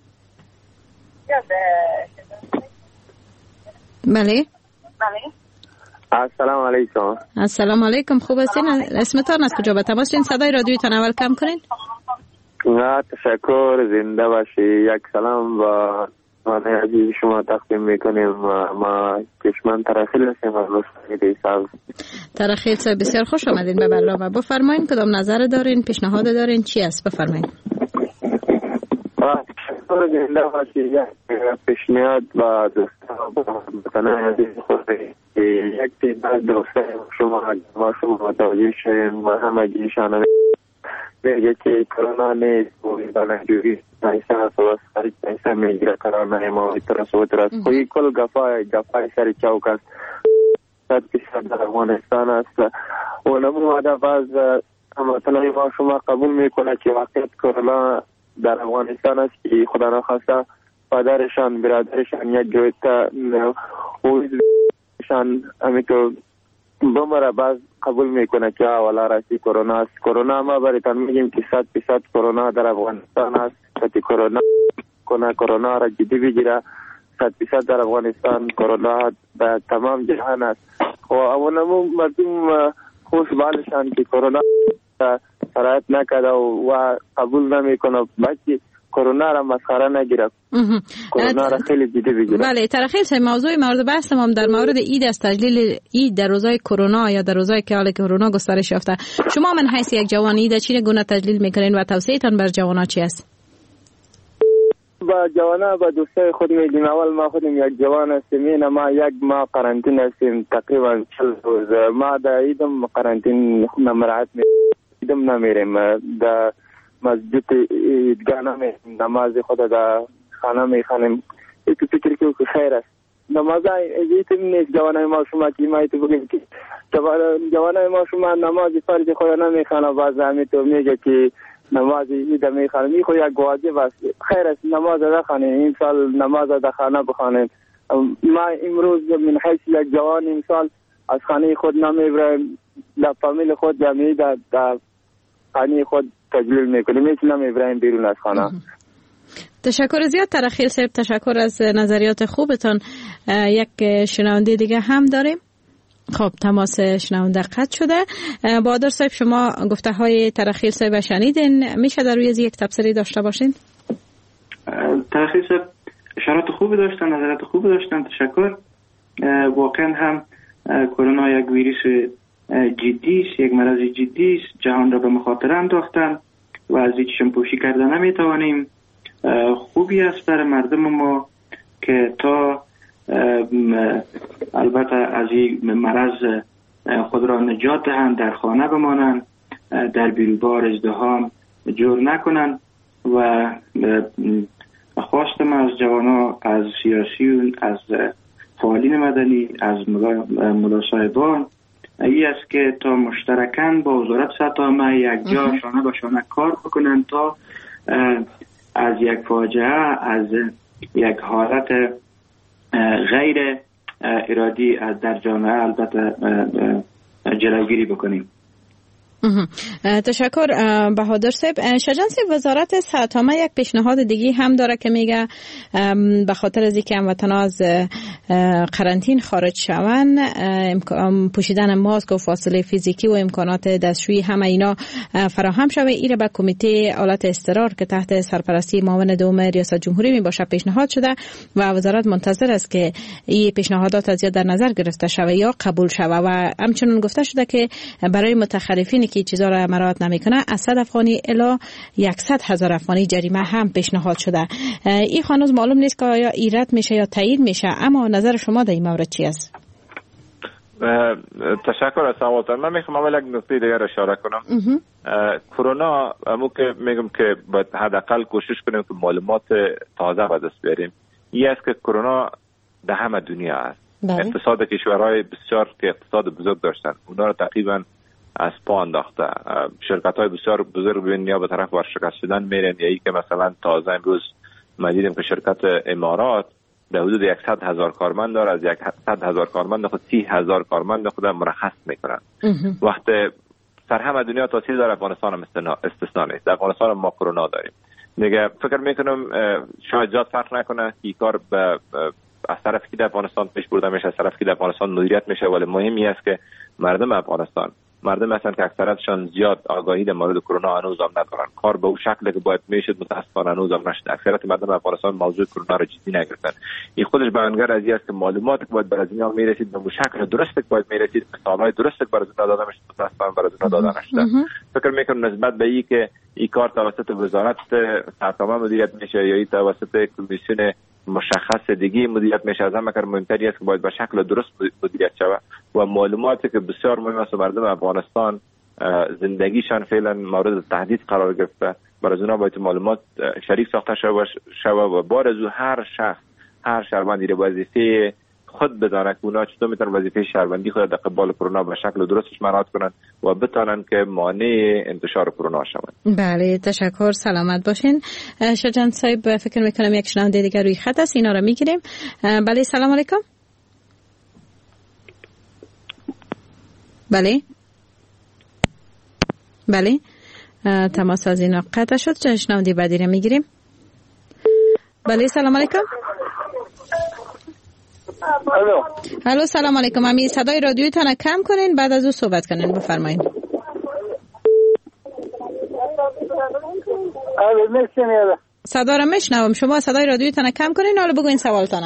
بله السلام علیکم. السلام علیکم. خوب هستین؟ اسمتان از کجا به تماس شدین؟ صدای رادیوتان اول کم کنین. نه تشکر، زنده باشی. یک سلام با عزیز شما تقدیم میکنیم. ما کشمن ترخیل هستیم از رسطانی صاحب. ترخیل صاحب بسیار خوش آمدین به برنامه. بفرمایین کدام نظر دارین، پیشنهاد دارین، چی است؟ بفرمایین. تشکر، زنده باشی. یک پیشنهاد با دوستان عزیز خود یک تعداد دوستان شما متوجه شدیم و همه گیشانه میگه که کرونا نیست بوی بلنجوری پیسه و سری پیسه میگیره کرونا ما ترسوت راست خوی کل گفای سری چوک است 100% در افغانستان است و نمو هدف از هموطنان ما شما قبول میکنه که واقعیت کرونا در افغانستان است که خدا نخواسته پدرشان برادرشان یک جویت اویزشان همیتو بمره باز قبول میکنه که اولا راستی کرونا است. کرونا ما برایتان میگیم که 100% کرونا در افغانستان است. که کرونا را جدی بگیره 100% در افغانستان کرونا در تمام جهان است. و اونمو مردم خوش بالشان که کرونا سرایت نکرده و قبول نمیکنه. بچه کرونا را مسخره نگیره، کرونا را خیلی جدی بگیره. بله ترخیل صاحب، موضوع مورد بحث ما در مورد عید است، تجلیل عید در روزهای کرونا یا در روزهای که حال کرونا گسترش یافته. شما من حیث یک جوان عید چی گونه تجلیل میکنین و توصیه‌تان بر جوانا چی است؟ با جوانا با دوستای خود میگیم، اول ما خودم یک جوان هستیم، ما یک ماه قرنطینه هستیم تقریبا 40 روز. ما در عیدم قرنطینه مراعات میدیم، نمیریم در مسجد عیدگاه، نمیریم نماز خود در خانه میخوانیم. یک فکر که خیر است. نماز عید نیست جوانای ما شما که ما تو بگیم که جوانای ما شما نماز فرض خود نمیخوانه، باز همین تو میگه که نماز عید میخوانیم. این خود یک واجب است. خیر است نماز بخوانیم، این سال نماز در خانه بخوانیم. ما امروز من حیث یک جوان امسال از خانه خود نمیبریم، در فامیل خود جمعی در خانه خود تجلیل میکنیم، هیچ نمیبریم بیرون از خانه. تشکر زیاد ترخیل صاحب، تشکر از نظریات خوبتان. یک شنونده دیگه هم داریم. خب تماس شنونده قطع شده. بهادر صاحب شما گفته های ترخیل صاحب شنیدین، میشه در روی یک تبصره داشته باشین؟ ترخیل صاحب اشارات خوبی داشتن، نظریات خوبی داشتن، تشکر. واقعا هم کرونا یک ویروس جدی است، یک مرض جدی است، جهان را به مخاطره انداختن و از هیچ پوشی کرده نمیتوانیم. خوبی است برای مردم ما که تا البته از این مرض خود را نجات دهند، در خانه بمانند، در بیروبار ازدحام جور نکنند. و خواستم از جوانا، از سیاسیون، از فعالین مدنی، از ملا صاحبان ای است که تا مشترکاً با وزارت سطح یک جا شانه به شانه کار بکنند تا از یک فاجعه، از یک حالت غیر ارادی در جامعه البته جلوگیری بکنیم. تشکر بهادر صاحب. شجاع صاحب، وزارت صحت عامه یک پیشنهاد دیگه هم داره که میگه به خاطر از اینکه هموطنان از قرنطین خارج شوند، پوشیدن ماسک و فاصله فیزیکی و امکانات دستشویی همه اینا فراهم شوه. ایره به کمیته آلت اضطرار که تحت سرپرستی معاون دوم ریاست جمهوری می باشه پیشنهاد شده و وزارت منتظر است که این پیشنهادات از در نظر گرفته شوه یا قبول شوه. و همچنین گفته شده که برای متخلفین که چیزا را مراعات نمیکنه از 100 افغانی الی 100,000 افغانی جریمه هم پیشنهاد شده. این هنوز معلوم نیست که یا ایراد میشه یا تایید میشه، اما نظر شما در این مورد چی است؟ تشکر از سوالتان. من میخوام اول یک نکته دیگر اشاره کنم. کرونا همون که میگم که باید حداقل کوشش کنیم که معلومات تازه به دست بیاریم. این است که کرونا در همه دنیا است. اقتصاد کشورهای بسیار که اقتصاد بزرگ داشتن اونا رو تقریبا از پا انداخته. شرکت‌های بسیار بزرگ ببین یا به طرف ورشکست شدن میرن، یا ای که مثلا تازه امروز ما دیدیم که شرکت امارات در حدود 100,000 کارمند داره، از 100,000 کارمند خود 30,000 کارمند خود مرخص میکنن. وقتی سر همه دنیا تاثیر داره، افغانستان هم استثنا نیست. در افغانستان ما کرونا داریم. دیگه فکر میکنم شاید زیاد فرق نکنه که کار به از طرف که در افغانستان پیش برده میشه، از طرف که در افغانستان مدیریت میشه، ولی مهمی است که مردم افغانستان مردم هستند که اکثرتشان زیاد آگاهی در مورد کرونا هنوز هم ندارن. کار به اون شکلی که باید میشد متاسفانه هنوز هم نشده. اکثریت مردم افغانستان موضوع کرونا را جدی نگرفتن. این خودش بیانگر از این است که معلومات که باید برای دنیا میرسید به شکل درست که باید میرسید، مثالهای درست که برای دنیا داده میشد متاسفانه برای دنیا داده نشده. فکر میکنم نسبت به این که این کار توسط وزارت صحت عامه مدیریت میشه یا این توسط کمیسیون مشخص دیگه مدیریت میشه، از همه کار مهمتری است که باید به شکل درست مدیریت شود و معلوماتی که بسیار مهم است مردم افغانستان زندگیشان فعلا مورد تهدید قرار گرفته، برای اونا باید معلومات شریک ساخته شود و بار از هر شخص هر شهروندی رو وظیفه خود بدانه که اونا چطور میتونن وظیفه شهروندی خود در قبال کرونا به شکل درستش مراعات کنن و بتونن که مانع انتشار کرونا شوند. بله تشکر، سلامت باشین. شجاع صاحب فکر میکنم یک شنونده دیگر روی خط است، اینا رو میگیریم. بله سلام علیکم. بله تماس از اینا قطع شد. چه شنونده بعدی رو میگیریم. بله سلام علیکم. الو سلام علیکم. امی صدای رادیویتون کم کنین بعد از او صحبت کنین، بفرمایید. صدا را میشنوم. شما صدای رادیوتان کم کنین حالا بگوین سوالتان.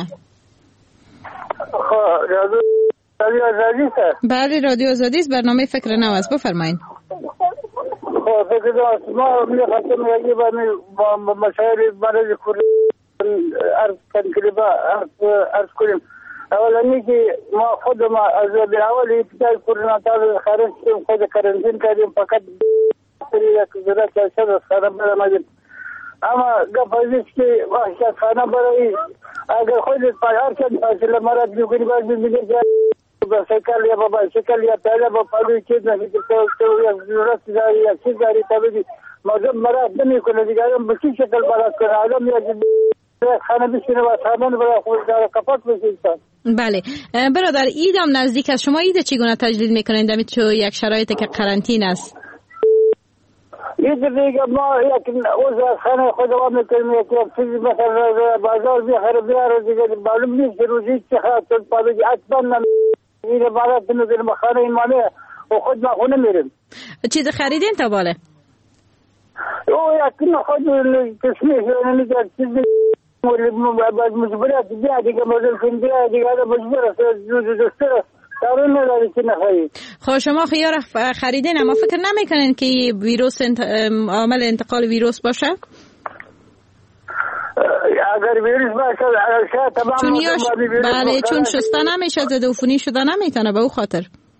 رادیو آزادی است؟ بله رادیو آزادی است. برنامه فکر نو است. بفرمایید. فکر نو ما می‌خواستم یکی با مسائل برای عرض کنیم. اولا که ما خود ما از اول ابتدای کرونا تا خارج شدیم، خود کرانتین کردیم، فقط یک ضرورت شد از خانه برآمدیم. اما گپ است که وحشت خانه برای اگر خودت هر چند فاصله مرد می‌کنی باید می‌بینی که با سیکل یا با بایسیکل یا پیاده با پلوی چیز نشید تو یک ضرورت داری یا چیز داری تبدیل مردم مرد نمی‌کنه دیگه. آدم به چه شکل بلد کنه؟ آدم یک خانه بشینه و سامان برای خود داره کپات بشید. بله برادر، عید هم نزدیک است. شما عید چگونه تجدید میکنید در تو یک شرایطی که قرنطینه است؟ عید دیگه ما یک اوضاع خانه خودمون میکنیم، یک چیزی مثلا بازار بیاره دیگه معلوم نیست روزی چه خاطر پاوی اصلا این عبارت میکنیم خانه ایمانه و خود ما خونه میریم. چیز خریدین تا باله؟ او یک خود تسمیح نمیگه چیزی مجبوریت دیگه مدل کن دیگه مجبور است دوستر کارون نداری که نخری. خب شما خیار خریدین اما فکر نمیکنین که ویروس عامل انتقال ویروس باشه؟ اگر ویروس باشه تمام بله چون شسته نمیشه ضد عفونی شده نمیتونه به او خاطر.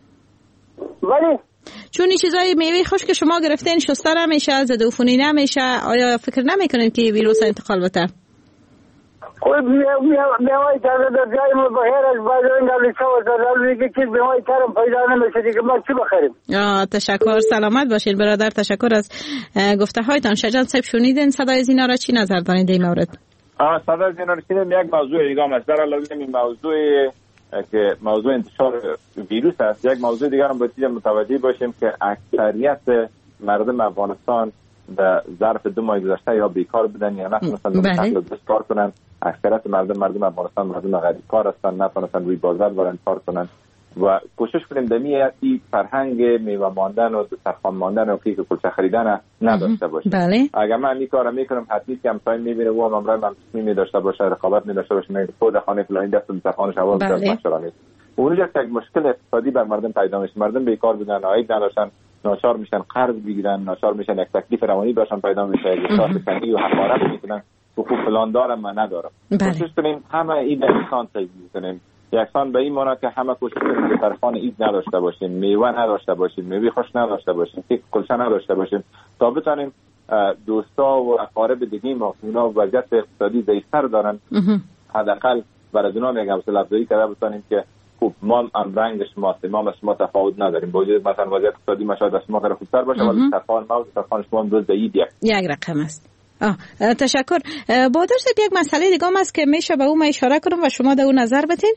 بله چون این چیزای میوه خشک شما گرفتین شسته نمیشه ضد عفونی نمیشه، آیا فکر نمیکنین که ویروس انتقال بده؟ خود میوه تازه در جای ما بخیر از بعض این گلی شو در دیگه چیز میوه ترم پیدا نمیشه دیگه ما چی بخریم؟ تشکر، سلامت باشین برادر. تشکر از گفته هایتان. شجاع صاحب شنیدین صدای از اینا را، چی نظر دارین در این مورد؟ صدای از اینا را شنیدم. یک موضوع دیگه است در علاوه این موضوع که موضوع انتشار ویروس است، یک موضوع دیگر هم باید متوجه باشیم که اکثریت مردم افغانستان در ظرف 2 ماه گذشته یا بیکار بودن یا نتونستن کار کنن. اکثریت مردم افغانستان مردم غریب کار هستن، نتونستن روی بازار برن کار کنن و کوشش کنیم دمی فرهنگ میوه ماندن و دسترخوان ماندن و کیک و کلچه خریدن نداشته باشیم. بله. اگر من این کارو میکنم حتمی که همسایه میبینه و امرای من تصمیم داشته باشه، رقابت می‌داشته باشه، میگه خود خانه فلانی دست دسترخوانش اول بذاره. اونجا یک مشکل اقتصادی بر مردم پیدا میشه. مردم بیکار بودن، عاید نداشتن، ناچار میشن قرض بگیرن، ناچار میشن یک تکلیف روانی براشون پیدا میشه، احساس تنگی و حقارت میکنن. حقوق فلان دارم من ندارم. کوشش کنیم همه عید یکسان تجدید کنیم. یکسان به این معنی که همه کوشش کنیم که فرخان عید نداشته باشیم، میوه نداشته باشیم، میوه خوش نداشته باشیم، کیک کلچه نداشته باشیم تا بتونیم دوستا و اقارب دیگه ما اونا وضعیت اقتصادی ضعیف‌تر دارن حداقل برای اونا میگم حوصله افزایی کرده بتونیم که خب ما هم رنگ شما ما شما تفاوت نداریم. با وجود مثلا وضعیت اقتصادی ما شاید از شما خیلی خوبتر باشه ولی تفاوت ما و تفاوت شما روز یک رقم است. تشکر. بادر صاحب یک مسئله دیگه هم است که میشه به اون اشاره کنم و شما در اون نظر بدین.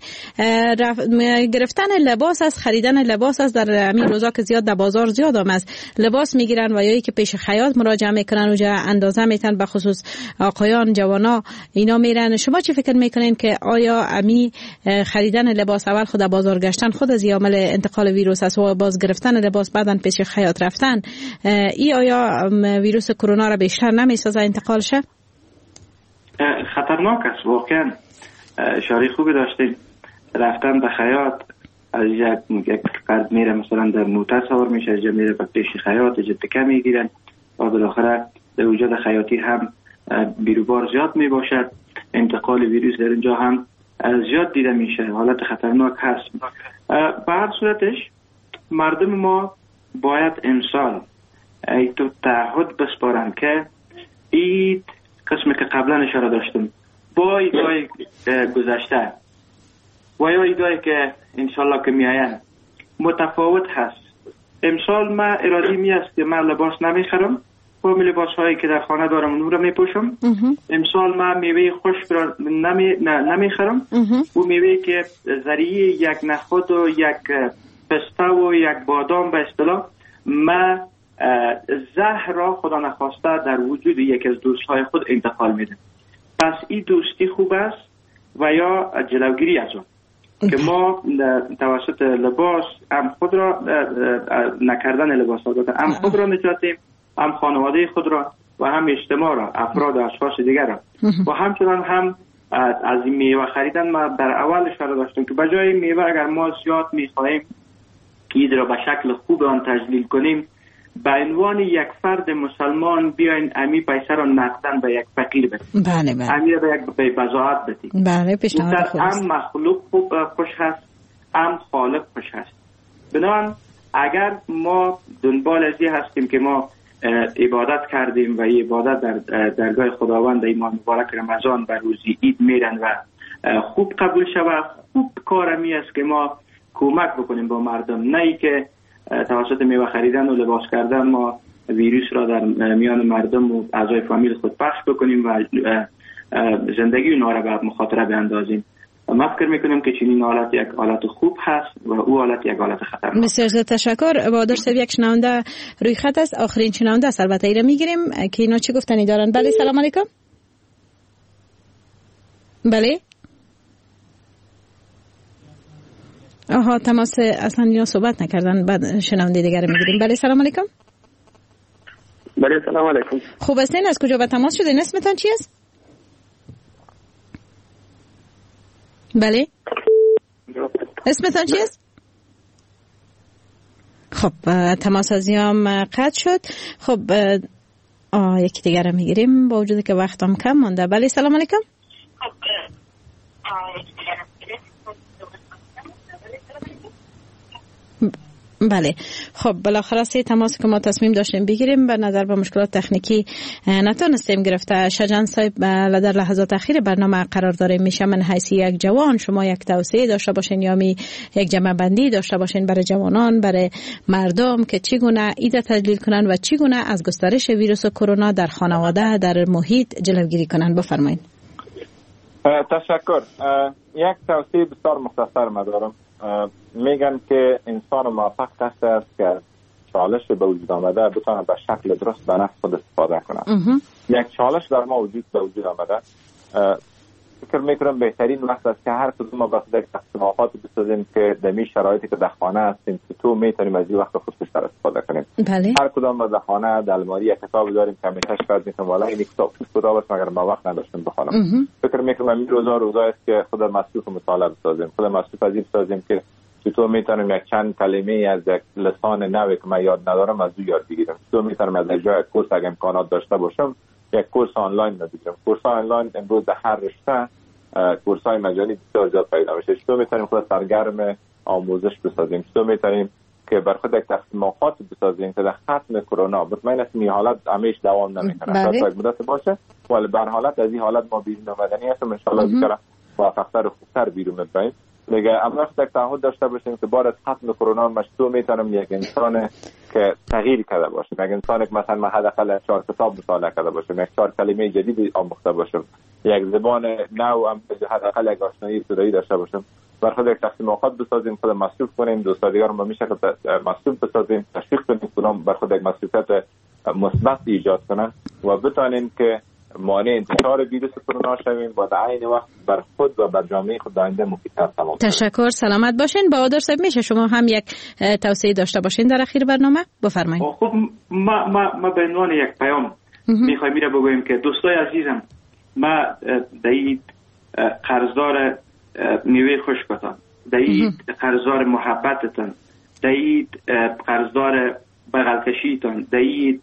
گرفتن لباس است، خریدن لباس است. در همین روزا که زیاد در بازار زیاد هم است لباس میگیرن و یا که پیش خیاط مراجعه میکنن اونجا اندازه میتن، به خصوص آقایان جوانا اینا میرن. شما چی فکر میکنین که آیا امی خریدن لباس اول خود بازار گشتن خود از عامل انتقال ویروس است و باز گرفتن لباس بعدن پیش خیاط رفتن ای آیا ویروس کرونا را بیشتر نمیسازه انتقال شه؟ خطرناک است واقعا. اشاره خوبی داشتید. رفتن به خیاط از یک فرد میره مثلا در موتر سوار میشه، از میره به پیش خیاط جدکه میگیرن و بالاخره در وجود خیاطی هم بیروبار زیاد میباشد. انتقال ویروس در اینجا هم زیاد دیده میشه. حالت خطرناک هست. به هر صورتش مردم ما باید امسال تو تعهد بسپارن که عید قسمی که قبلا اشاره داشتم با ایدای گذشته و یا ایدای که انشالله که میاین متفاوت هست. امسال ما ارادی می است که من لباس نمیخرم، همین لباس هایی که در خانه دارم اون رو میپوشم. امسال ما میوه خشک را نمیخرم و میوه که ذریعه یک نخود و یک پسته و یک بادام به اصطلاح ما زهر را خدا نخواسته در وجود یکی از دوستهای خود انتقال میده. پس این دوستی خوب است و یا جلوگیری از اون که ما توسط لباس هم خود را نکردن لباس ها هم خود را نجاتیم هم خانواده خود را و هم اجتماع را، افراد و اشخاص دیگر را و همچنان هم از این میوه خریدن ما در اول اشاره داشتیم که بجای میوه اگر ما زیاد میخواهیم که اید را به شکل خوب آن تجلیل کنیم، به عنوان یک فرد مسلمان بیاین امی پیسه را نقدن به یک فقیر بدیم. بله بله. امی را به یک بضاعت بدیم. بله پیشنهاد خوب است. هم مخلوق خوش هست، هم خالق خوش هست. بنابراین اگر ما دنبال ازی هستیم که ما عبادت کردیم و عبادت در درگاه خداوند در ماه مبارک رمضان به روزی عید میرن و خوب قبول شود، خوب کارمی است که ما کمک بکنیم با مردم، نه ای که توسط میوه خریدن و لباس کردن ما ویروس را در میان مردم و اعضای فامیل خود پخش بکنیم و زندگی اونا را به مخاطره بیندازیم. ما فکر میکنیم که چنین حالت یک حالت خوب هست و او حالت یک حالت خطرناک. بسیار تشکر. بهادر صاحب یک شنونده روی خط است، آخرین شنونده است، البته اینا میگیریم که اینا چی گفتنی دارن. بله سلام علیکم. بله آها تماس اصلا اینا صحبت نکردن، بعد شنونده دیگر میگیریم. بله سلام علیکم. بله سلام علیکم. خوب هستین؟ از کجا به تماس شدین؟ اسمتان چی است؟ بله اسمتان چی است؟ خب تماس از یام قطع شد. خب یکی دیگر رو میگیریم با وجودی که وقتم کم مونده. بله سلام علیکم. بله خب بالاخره سه تماس که ما تصمیم داشتیم بگیریم به نظر به مشکلات تکنیکی نتونستیم گرفته. شجان صاحب در لحظات اخیر برنامه قرار داره، میشه من حیث یک جوان شما یک توصیه داشته باشین یا یک جمع بندی داشته باشین برای جوانان، برای مردم که چگونه ایده تجلیل کنن و چگونه از گسترش ویروس کرونا در خانواده در محیط جلوگیری کنن. بفرمایید. تشکر. یک توصیه بسیار مختصر دارم. میگن که انسان موفق کسی است که چالش به وجود آمده بتونه به شکل درست به نفع خود استفاده کنه. یک چالش در ما به وجود آمده، فکر میکنم بهترین وقت است که هر کدوم ما به خود تصمیمات بسازیم که در می شرایطی که در خانه هستیم تو میتونیم از این وقت خود بیشتر استفاده کنیم. بله. هر کدوم ما در خانه در الماری یک کتاب داریم که همیشه شاید میگم والا این کتاب است مگر ما وقت نداشتیم بخونم. فکر میکنم این روزا است که خود مصروف مطالعه بسازیم، خود مصروف از این بسازیم که چطور میتونم یک چند کلمه از یک لسان نوی که من یاد ندارم از او یاد بگیرم. چطور میتونم از جای کورس اگه امکانات داشته باشم یک کورس آنلاین بگیرم. کورس آنلاین امروز در هر رشته کورس های مجانی بسیار زیاد پیدا میشه. چطور میتونیم خود سرگرم آموزش بسازیم، چطور میتونیم که بر خود یک تصمیمات بسازیم که در ختم کرونا مطمئن است این حالت همیشه دوام نمیکنه، شاید یک مدت باشه ولی به هر حالت از این حالت ما بیرون آمدنی هستیم ان شاء الله بیشتر موفق‌تر و خوبتر بیرون میاییم. دیگه اما یک تعهد داشته باشیم که بعد از ختم کرونا مشروع میتونم یک انسان که تغییر کرده باشم، یک انسان که مثلا من حداقل 4 کتاب مطالعه کرده باشم، یک 4 کلمه جدید آموخته باشم، یک زبان نو حداقل یک آشنایی ابتدایی داشته باشم. بر خود یک تصمیمات بسازیم، خود مصروف کنیم، دوستا دیگر ما میشه که مصروف بسازیم، تشویق کنیم کدام بر خود یک مسئولیت مثبت ایجاد کنن و بتونیم که مانع انتشار ویروس کرونا شویم و در عین وقت بر خود و بر جامعه خود آینده مفیدتر تمام. تشکر. سلامت باشین. بهادر صاحب میشه شما هم یک توصیه داشته باشین در اخیر برنامه؟ بفرمایید. خب ما به عنوان یک پیام میخوایم میره بگویم که دوستای عزیزم، ما دید قرضدار میوه خشکتان، دید قرضدار محبتتان، دید قرضدار بغلکشیتان، دید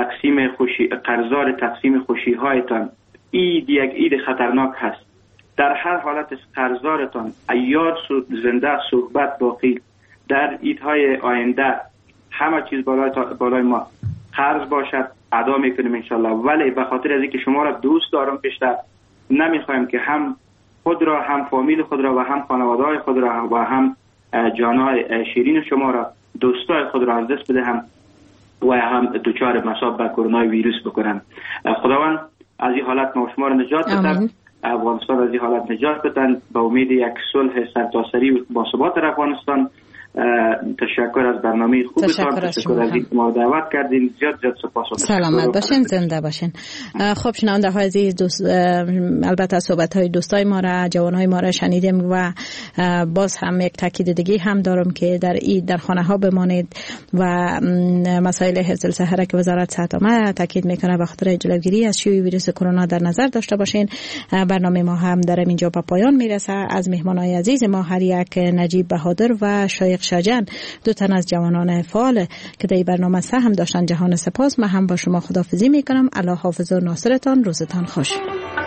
قرضدار تقسیم خوشی هایتان. اید یک اید خطرناک هست. در هر حالت قرضدارتان ایار زنده صحبت باقی. در ایدهای آینده همه چیز بالای ما قرض باشد ادا میکنیم انشالله، ولی به خاطر از اینکه شما را دوست دارم بیشتر نمیخوایم که هم خود را، هم فامیل خود را و هم خانواده های خود را و هم جانهای شیرین شما را، دوستای خود را از دست بدهم و هم دچار مصاب به کرونا ویروس بکنن. خداوند از این حالت ما شما را نجات بدن، افغانستان از این حالت نجات بدن، با امید یک صلح سرتاسری با ثبات در افغانستان تشکر از برنامه خوبتان، تشکر از اینکه ما دعوت کردین. زیاد سپاس. سلامت باشین، زنده باشین. خب شنونده های عزیز، البته صحبت های دوستای ما را، جوانای ما را شنیدیم و باز هم یک تاکید دیگه هم دارم که در خانه ها بمانید و مسائل حفظ الصحه که وزارت صحت عامه تاکید میکنه به خاطر جلوگیری از شیوع ویروس کرونا در نظر داشته باشین. برنامه ما هم در اینجا به پایان میرسه. از مهمانای عزیز ما هر یک نجیب بهادر و شایق شجن، دو تن از جوانان فعال که در برنامه سهم داشتن، جهان سپاس. من هم با شما خداحافظی میکنم. الله حافظ و ناصرتان. روزتان خوش.